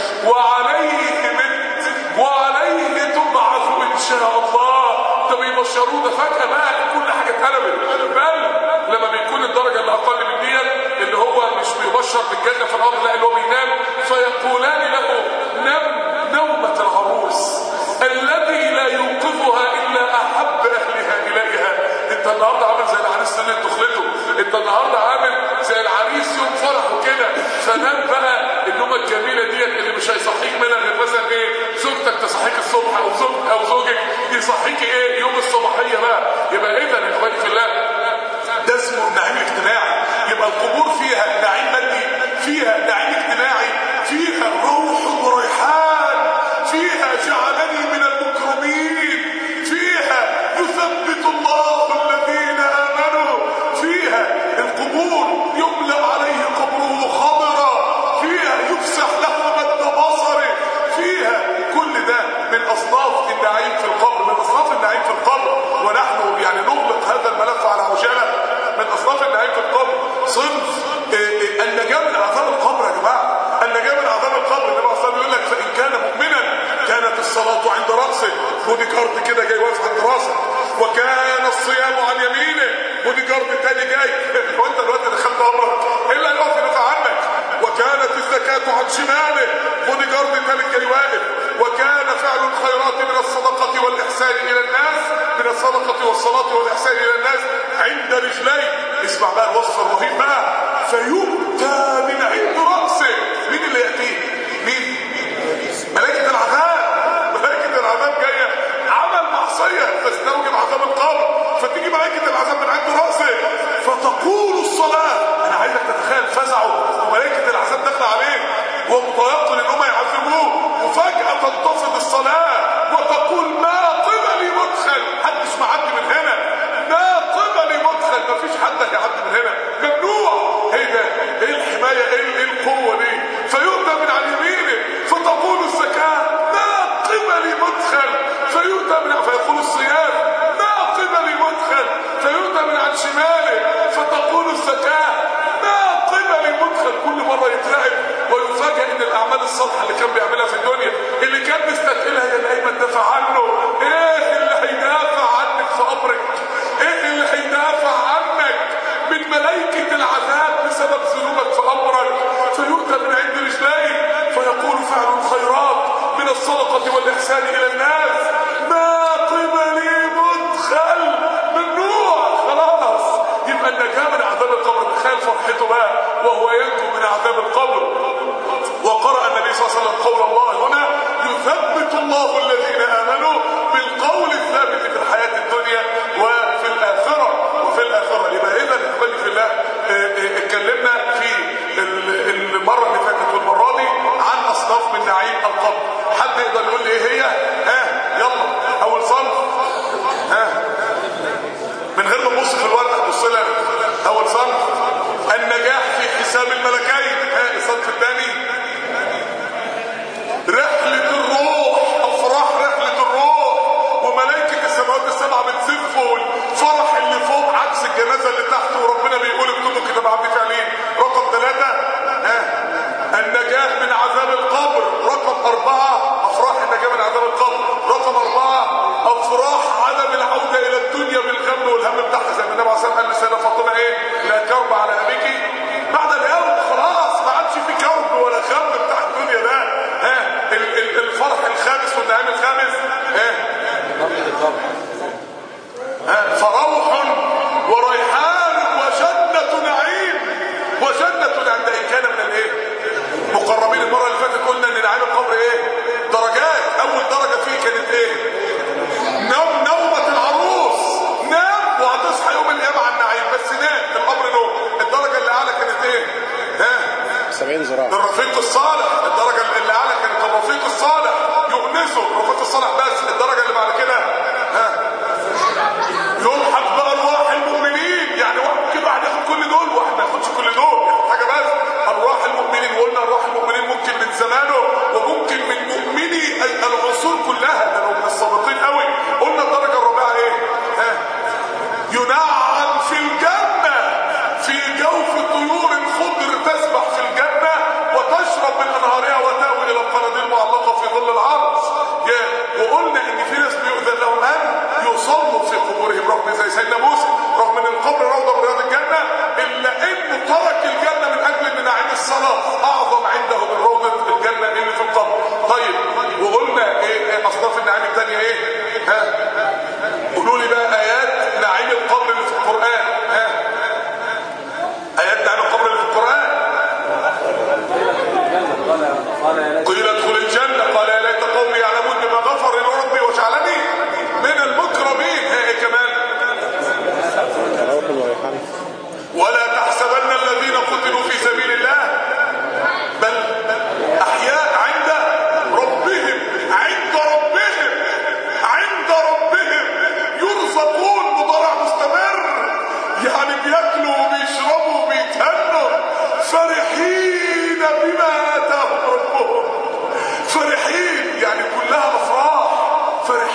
وعليه مت وعليه تبعث ان شاء الله. طب يبشروه ده فجاه بقى كل حاجه اتقلبت. بل لما بيكون الدرجه اللي اقل من ديت اللي هو مش بيبشر بالجنه في الارض لا اللي هو بينام فيقولان له نم نومه العروس الذي لا يوقظها الا احب اهلها اليها. انت النهارده عامل زي العريس سنه دخلته. انت النهارده عامل زي العريس يوم فرحه كده. فنام بقى النومه الجميله ديت اللي مش هيصحيك منها غير مثلا ايه زوجتك تصحيك الصبح او زوج او زوجك يصحيك ايه يوم الصباحيه بقى. يبقى اذا يا اخواني في الله ده اسمه النعيم الاجتماعي. يبقى القبور فيها نعيم مادي فيها نعيم اجتماعي فيها روح وريحان فيها جعلني من المكرمين فيها يثبت الله الذين امنوا فيها القبور يملأ عليه قبره خضرا فيها يفسح له مد بصره فيها كل ده من اصناف النعيم في القبر من اصناف النعيم في القبر. ونحن يعني نغلق هذا الملف على عجاله. من اصناف النعيم في القبر صنف النجاة من عذاب القبر يا جماعه. النجاة من عذاب القبر النبي صلى الله عليه وسلم يقول لك فان كان مؤمنا كانت الصلاه عند راسه بودي جارد كده جاي واقف عند راسه وكان الصيام عن يمينه بودي جارد تاني جاي لو انت دلوقتي دخلت امرك الا يقف يدافع عنك. وكانت الزكاه عن شماله بودي جارد تالت جاي واقف. وكان فعل الخيرات من الصدقه والاحسان الى الناس من الصدقه والصلاه والاحسان الى الناس عند رجليه. اسمع بقى الوصف الرهيب بقى. فيؤتى من عند راسه. مين اللي ياتيه؟ مين؟ ملائكه العذاب. ملائكه العذاب جايه عمل معصيه تستوجب عذاب القبر فتيجي ملائكه العذاب من عند راسه فتقول الصلاه. انا عايزك تتخيل فزعه وملائكه العذاب داخله عليه ومتيقن ان هم يعذبوه وفجاه تنتفض الصلاه وتقول ما قبلي مدخل. محدش معدي من هنا. ما قبلي مدخل. مفيش حد هيعدي من هنا. ممنوع. ايه ده؟ ايه الحمايه؟ ايه القوه دي؟ فيؤتى من عن يمينه فتقول الزكاه ما قبلي مدخل فيؤتى من فيقول الصيام ما قبلي مدخل فيؤتى من عن شماله فتقول الزكاه ما قبلي مدخل. كل مره يترعب ويفاجئ ان الاعمال الصالحه اللي كان بيعملها في الدنيا اللي كان مستثقلها هي الايمن تدافع عنه. ايه اللي هيدافع عنك في قبرك؟ ايه اللي هيدافع عنك من ملائكه العذاب بسبب ذنوبك في قبرك؟ فيؤتى من عند رجليه فيقول فعل الخيرات من الصدقه والاحسان الى الناس ما قبلي مدخل. ممنوع. خلاص. يبقى النجاه من عذاب القبر. فرحته بقى وهو ينجو من عذاب القبر. وقرأ النبي صلى الله عليه وسلم قول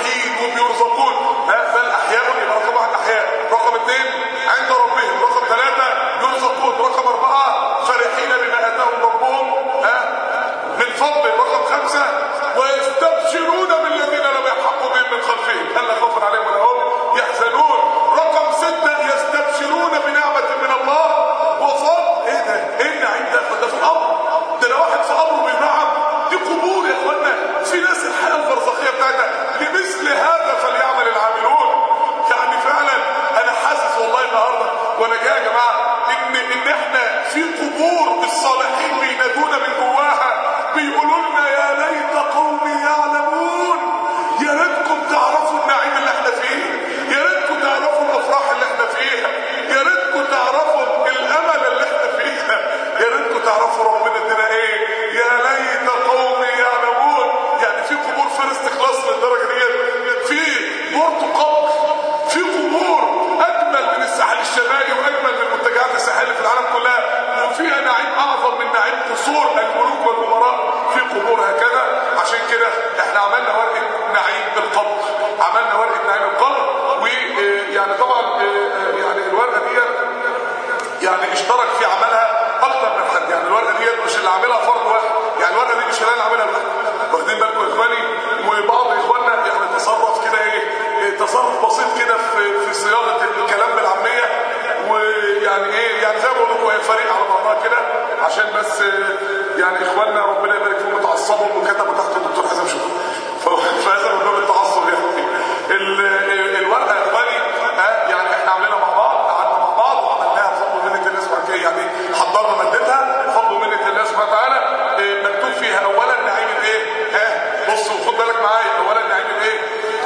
صالحين وبيرزقون، بل احياء، يبقى رقم واحد احياء، رقم اثنين عند ربهم، رقم ثلاثه يرزقون، رقم اربعه فرحين بما اتاهم ربهم من فضل، رقم خمسه ويستبشرون بالذين لم يلحقوا بهم من خلفهم الا خوف عليهم ولا هم يحزنون، رقم سته يستبشرون بنعمه من الله وفضل. ايه ده؟ ايه النعيم ده؟ ده في الامر، ده لو واحد في امره بينعم، دي قبور يا اخوانا. في ناس الحياه البرزخيه بتاعتها لمثل هذا فليعمل العاملون. يعني فعلا انا حاسس والله النهارده وانا جاي يا جماعه ان ان احنا في قبور الصالحين بينادونا من جواها، بيقولوا لنا يا ليت قومي يعلمون. يا ريتكم تعرفوا النعيم اللي احنا فيه، يا ريتكم تعرفوا الافراح اللي احنا فيها، يا ريتكم تعرفوا الامل اللي احنا فيها، يا ريتكم تعرفوا ربنا ادينا ايه. يا ليت قومي يعلمون. يعني في قبور فيرست كلاس للدرجه ديت، في بورتو قبر، في قبور اجمل من الساحل الشمالي واجمل من المنتجعات الساحليه في العالم كلها، وفيها نعيم اعظم من نعيم قصور الملوك والامراء في قبور هكذا. عشان كده احنا عملنا ورقه نعيم القبر، عملنا ورقه نعيم القبر، ويعني طبعا يعني الورقه دي يعني اشترك في عملها اكتر من حد. يعني الورقه دي مش اللي عاملها فرد واحد، يعني الورقه دي مش اللي عاملها لوحده، واخدين بالكم يا اخواني. وبعض اخواننا يعني تصرف كده ايه، تصرف بسيط كده في في صياغه الكلام بالعاميه، ويعني ايه، يعني زي ما بقول لكم هي فريق على بعضها كده، عشان بس يعني اخواننا ربنا يبارك فيهم اتعصبوا وكتبوا تحت الدكتور حسام شكري، فهذا من باب التعصب يعني. الورقه يا اخواني يعني احنا عاملينها مع بعض، قعدنا مع بعض وعملناها بفضل منه الله سبحانه وتعالى، يعني حضرنا مادتها بفضل منه الله سبحانه وتعالى. مكتوب فيها اولا نعيم الايه؟ ها بصوا خد بالك معايا، اولا نعيم الايه؟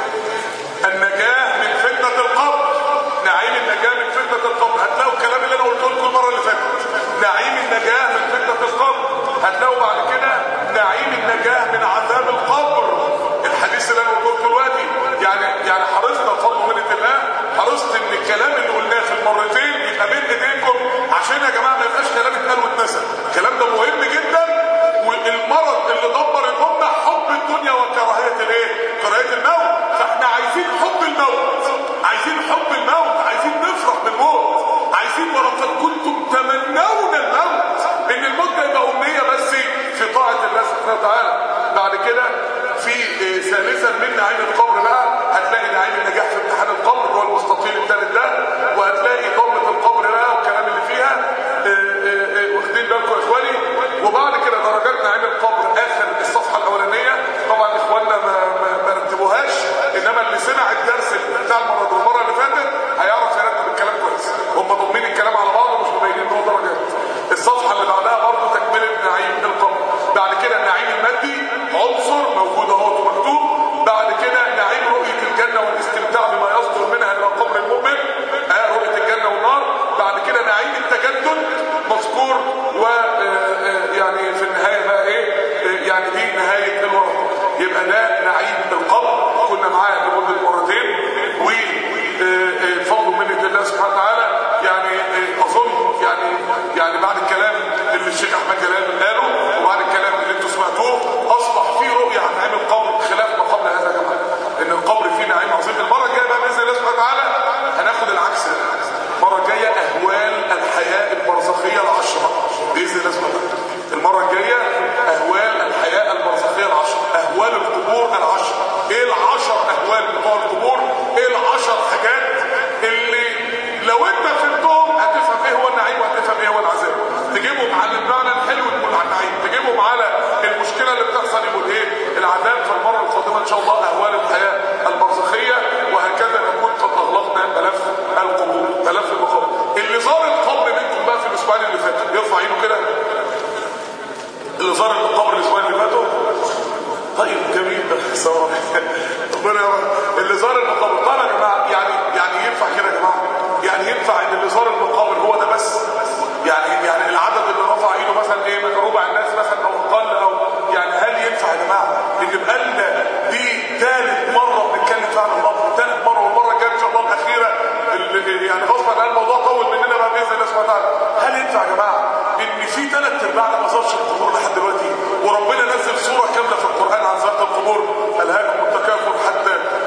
النجاه من فتنه القبر، نعيم النجاه من فتنه القبر. هتلاقوا الكلام اللي انا قلته لكم المره اللي فاتت، نعيم النجاه من فتنه القبر. هتلاقوا بعد كده نعيم النجاه من عذاب القبر، الحديث اللي انا قلته لكم دلوقتي. يعني يعني حرصنا بفضل منه الله، حرصت ان الكلام اللي قلناه في المرتين يبقى بين ايديكم، عشان يا جماعه ما يبقاش كلام اتقال واتنسى. الكلام ده مهم جدا. والمرض اللي دمر الامه حب الدنيا وكراهيه الايه؟ كراهيه الموت. فاحنا عايزين حب الموت، عايزين حب الموت، عايزين نفرح بالموت، عايزين ولقد كنتم تمنون الموت، ان الموت ده يبقى امنيه بس في طاعه الله سبحانه وتعالى. بعد كده في ثالثا من نعيم القبر بقى هتلاقي نعيم النجاح في امتحان القبر اللي هو المستطيل الثالث ده، وهتلاقي ضمه القبر بقى والكلام اللي فيها. واخدين بالكم يا اخواني. وبعد كده درجات نعيم القبر اخر الصفحه الاولانيه. طبعا اخواننا ما, ما, ما رتبوهاش، انما اللي سمع الدرس بتاع المره دي المره اللي فاتت هيعرف يرتب الكلام كويس. هم ضامنين الكلام على بعضه ومش مبينين ان هو درجات. الصفحه اللي بعدها برضه تكمله نعيم القبر. بعد كده النعيم المادي عنصر موجود اهو مكتوب. بعد كده نعيم رؤيه الجنه والاستمتاع بما يصدر منها الى قبر المؤمن، اه رؤيه الجنه والنار. بعد كده نعيم التجدد مذكور، ويعني في النهايه بقى ايه، يعني دي نهايه الورقه. يبقى ده نعيم القبر كنا معاه لمده مرتين، وفضل منه الله سبحانه وتعالى. يعني اظن يعني يعني بعد الكلام اللي الشيخ احمد جلال قاله وبعد الكلام اللي انتم سمعتوه اصبح في رؤيه عن نعيم القبر خلاف ما قبل هذا يا جماعه، ان القبر فيه نعيم عظيم. المره الجايه بقى باذن الله سبحانه وتعالى هناخد العكس. المره الجايه اهوال الحياه البرزخيه العشره باذن الله سبحانه وتعالى. المره الجايه اهوال الحياه البرزخيه العشره، اهوال القبور العشره. ايه العشر اهوال بتوع القبور؟ ايه العشر حاجات اللي لو انت فهمتهم هتفهم ايه هو النعيم وهتفهم ايه هو العذاب. تجيبهم على المعنى الحلو تقول على النعيم، تجيبهم على المشكله اللي بتحصل يقول ايه العذاب. فالمره القادمه ان شاء الله اهوال الحياه البرزخيه، وهكذا نكون قد اغلقنا ملف القبور، ملف المقابر. اللي زار القبر منكم بقى في الاسبوعين اللي فاتوا يرفع ايده كده. اللي زار القبر الاسبوعين اللي فاتوا طيب جميل ده صور ربنا يرحمه. اللي زار المقابر طبعا يا جماعه يعني يعني ينفع كده يا جماعه؟ يعني ينفع ان اللي زار المقابر هو ده بس؟ يعني يعني العدد اللي رفع ايده مثلا ايه ربع الناس مثلا او اقل، او يعني هل ينفع يا جماعه ان يبقى لنا دي ثالث مره بنتكلم فيها عن القبر، ثالث مره والمره الجايه ان شاء الله الاخيره اللي يعني غصبا عن الموضوع طول مننا بقى باذن الله سبحانه وتعالى. هل ينفع يا جماعه ان في ثلاث ارباعنا ما زارش القبور لحد دلوقتي، وربنا نزل سوره كامله في القران عن زياره القبور؟ الهاكم التكاثر حتى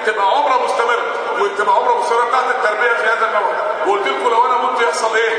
تبقى عمره مستمره، وتبقى عمره مستمره بتاعت التربيه في هذا النوع. وقلت لكم لو انا مت يحصل ايه؟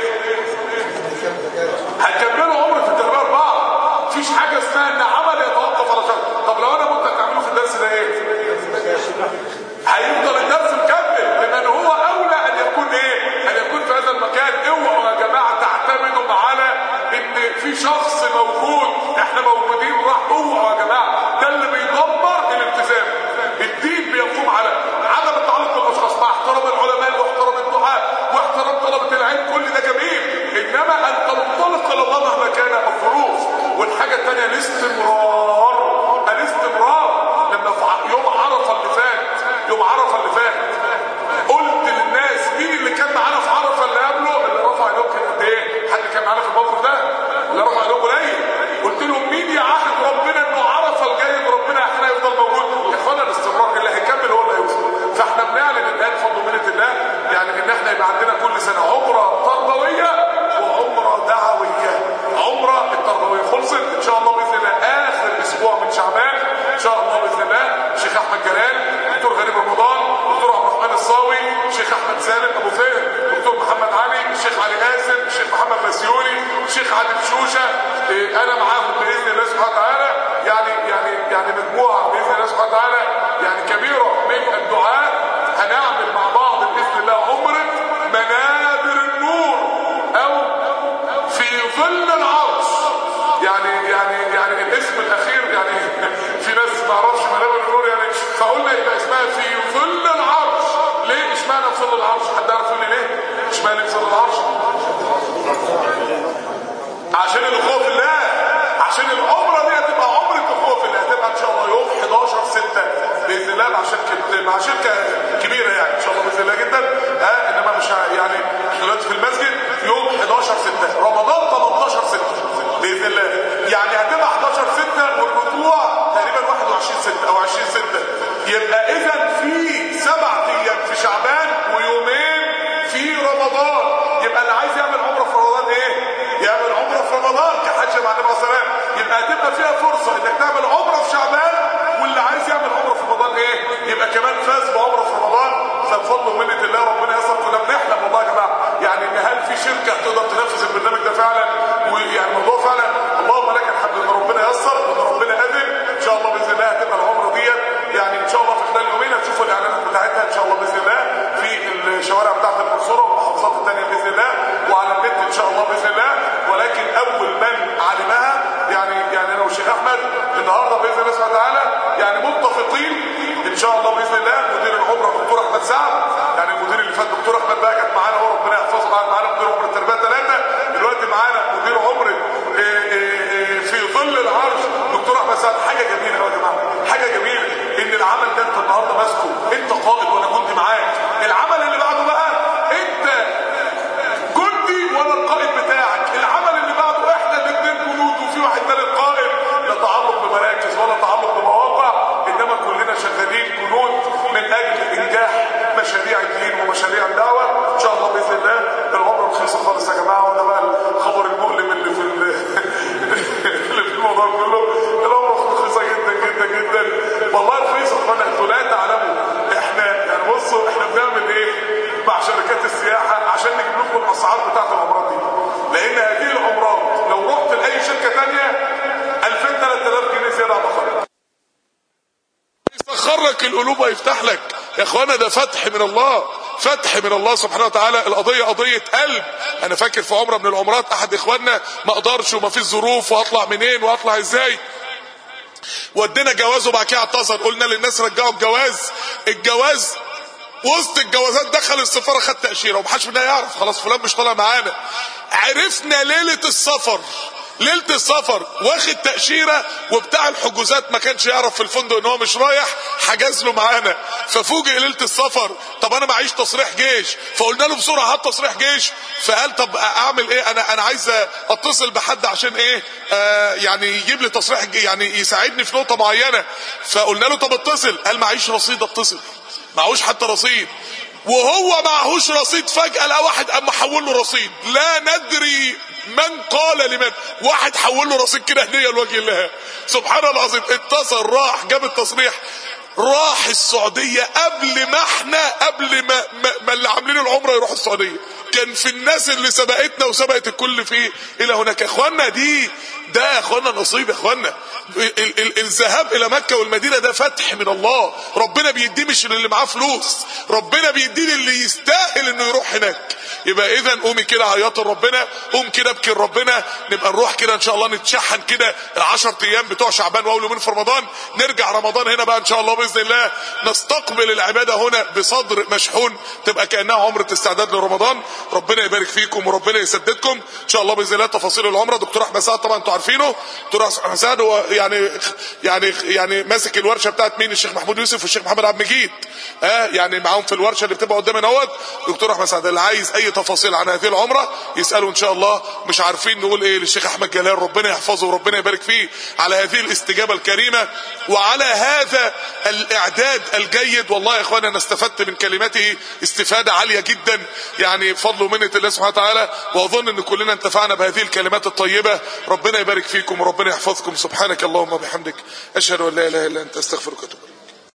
هتكملوا عمره التربيه اربعه. مفيش حاجه اسمها ان عمل يتوقف على شرط. طب لو انا مت هتعملوا في الدرس ده ايه؟ هيفضل الدرس مكمل، لمن هو اولى ان يكون ايه؟ ان يكون في هذا المكان. اوعوا يا جماعه تعتمدوا على ان في شخص موجود، احنا موجودين راح. اوعوا يا جماعه، ده اللي بيدمر الالتزام. الدين بيقوم على عدم التعلق بالاشخاص، مع احترام العلماء واحترام الدعاء واحترام طلبه العلم، كل ده جميل، انما ان تنطلق الى الله مهما كان الظروف. والحاجه الثانيه الاستمرار. الاستمرار. لما في يوم عرفه اللي فات، يوم عرفه اللي فات قلت للناس مين اللي كان معانا في عرفه اللي قبله؟ اللي رفع ايدهم كان قد ايه؟ حد كان معانا في الموقف ده؟ اللي رفع ايدهم قليل. قلت لهم مين يعهد ربنا انه عرفه الجاي وربنا احنا يفضل موجود؟ يا اخوانا الاستمرار، اللي هيكمل هو اللي هيوصل. فاحنا بنعلن الان بفضل منه الله يعني ان احنا يبقى عندنا كل سنه عمره تربويه وعمره دعويه. عمره التربويه خلصت ان شاء الله باذن الله اخر اسبوع من شعبان ان شاء الله باذن الله. الشيخ احمد جلال، دكتور غريب رمضان، دكتور عبد الرحمن الصاوي، الشيخ احمد سالم ابو فهد، دكتور محمد علي، الشيخ علي قاسم، الشيخ محمد بسيوني، الشيخ عادل شوشه. إيه انا معاهم باذن الله سبحانه وتعالى. يعني يعني يعني مجموعه باذن الله سبحانه وتعالى يعني كبيره من الدعاء. هنعمل مع بعض باذن الله عمره منابر النور او في ظل العرش. يعني يعني يعني الاسم الاخير يعني في ناس ما تعرفش منابر النور يعني، فقلنا يبقى اسمها في ظل العرش. ليه اشمعنى في ظل العرش؟ حد يعرف يقول لي ليه؟ اشمعنى في ظل العرش؟ عشان الخوف الله. عشان العمره دي هتبقى عمره الخوف الله، هتبقى ان شاء الله يوم حداشر ستة باذن الله مع شركه مع شركه كبيره يعني ان شاء الله باذن الله جدا. ها انما مش يعني دلوقتي في المسجد يوم حداشر ستة، رمضان تمنتاشر ستة باذن الله. يعني هتبقى حداشر ستة والرجوع تقريبا واحد وعشرين ستة او عشرين ستة. يبقى اذا في سبع ايام في شعبان ويومين في رمضان. يبقى اللي عايز يعمل عمره في رمضان ايه؟ يعمل عمره في رمضان كحج مع النبي صلى الله عليه وسلم. يبقى هتبقى فيها فرصه انك تعمل عمره في شعبان، واللي عايز يعمل عمره في رمضان ايه؟ يبقى كمان فاز بعمره في رمضان. فبفضل ومنه الله ربنا ييسر. كنا بنحلم والله يا جماعه يعني ان هل في شركه تقدر تنفذ البرنامج ده فعلا، ويعني الموضوع فعلا اللهم لك الحمد ان ربنا ييسر وان ربنا قادر. ان شاء الله باذن الله هتبقى العمره ديت يعني ان شاء الله في خلال يومين هتشوفوا الاعلانات بتاعتها ان شاء الله باذن الله في الشوارع بتاعت المنصوره والمحافظات الثانيه باذن الله وعلى النت ان شاء الله باذن الله. ولكن اول من علمها يعني يعني انا والشيخ احمد النهارده باذن الله سبحانه وتعالى يعني متفقين ان شاء الله باذن الله. مدير العمره دكتور احمد سعد، يعني المدير اللي فات دكتور احمد بقى كانت معانا هو ربنا يحفظه، قاعد معانا مدير عمره التربيه ثلاثه، دلوقتي معانا مدير عمره في ظل العرش دكتور احمد سعد. حاجه جميله قوي يا جماعه، حاجه جميله ان العمل ده انت النهارده ماسكه، انت قائد وانا كنت معاك. العمل اللي بعده بقى انت جندي وانا القائد بتاعك. العمل اللي بعده احنا الاثنين جنود وفي واحد ثالث قائد، لا تعلق بمراكز ولا تعلق بمواقع، انما كلنا شغالين جنود من اجل انجاح مشاريع الدين ومشاريع الدعوه ان شاء الله باذن الله. العمره رخيصه خالص يا جماعه، وده بقى الخبر المؤلم اللي في اللي في الموضوع كله. العمره رخيصه جدا جدا جدا والله، رخيصه. فانا انتوا لا تعلموا احنا يعني بصوا احنا بنعمل ايه مع شركات السياحه عشان نجيب لكم الاسعار بتاعت العمرات دي، لان هذه العمرات لو رحت لاي شركه ثانيه ألفين ثلاثة آلاف جنيه زياده على الخرج. يسخرك القلوب ويفتح لك يا اخوانا. ده فتح من الله، فتح من الله سبحانه وتعالى. القضيه قضيه قلب. انا فاكر في عمره من العمرات احد اخواننا ما قدرش وما فيش ظروف واطلع منين واطلع ازاي، ودينا جواز وبعد كده اعتذر. قلنا للناس رجعوا الجواز. الجواز وسط الجوازات دخل السفاره خد تاشيره ومحدش منا يعرف، خلاص فلان مش طالع معانا. عرفنا ليله السفر، ليله السفر واخد تاشيره وبتاع الحجوزات ما كانش يعرف في الفندق ان هو مش رايح، حجز له معانا. ففوجئ ليله السفر طب انا معيش تصريح جيش، فقلنا له بسرعه هات تصريح جيش. فقال طب اعمل ايه؟ انا انا عايز اتصل بحد عشان ايه آه يعني يجيب لي تصريح يعني يساعدني في نقطه معينه. فقلنا له طب اتصل. قال معيش رصيد اتصل، معهوش حتى رصيد. وهو معهوش رصيد فجأة لقى واحد قام محول له رصيد، لا ندري من قال لمن. واحد حول له رصيد كده هديه لوجه الله سبحان الله العظيم. اتصل راح جاب التصريح. راح السعودية قبل ما احنا قبل ما, ما, ما اللي عاملين العمرة يروحوا السعودية. كان في الناس اللي سبقتنا وسبقت الكل فيه الى هناك. يا اخوانا دي ده يا اخوانا نصيب يا اخوانا. الذهاب الى مكة والمدينة ده فتح من الله. ربنا بيديه مش اللي معاه فلوس، ربنا بيديه اللي يستاهل انه يروح هناك. يبقى اذا قومي كده عياط ربنا، قوم كده ابكي ربنا، نبقى نروح كده ان شاء الله نتشحن كده العشر ايام بتوع شعبان واول يومين في رمضان، نرجع رمضان هنا بقى ان شاء الله باذن الله نستقبل العباده هنا بصدر مشحون، تبقى كانها عمره استعداد لرمضان. ربنا يبارك فيكم وربنا يسددكم ان شاء الله باذن الله. تفاصيل العمره دكتور احمد سعد طبعا انتوا عارفينه، دكتور احمد سعد هو يعني يعني يعني ماسك الورشه بتاعت مين؟ الشيخ محمود يوسف والشيخ محمد عبد المجيد، اه يعني معاهم في الورشه اللي بتبقى قدامنا اهوت. دكتور احمد سعد اللي عايز اي تفاصيل عن هذه العمره يسالوا ان شاء الله. مش عارفين نقول ايه للشيخ احمد جلال، ربنا يحفظه وربنا يبارك فيه على هذه الاستجابه الكريمه وعلى هذا الاعداد الجيد. والله يا اخوانا انا استفدت من كلماته استفاده عاليه جدا، يعني فضل ومنه الله سبحانه وتعالى، واظن ان كلنا انتفعنا بهذه الكلمات الطيبه. ربنا يبارك فيكم وربنا يحفظكم. سبحانك اللهم وبحمدك اشهد ان لا اله الا انت استغفرك واتوب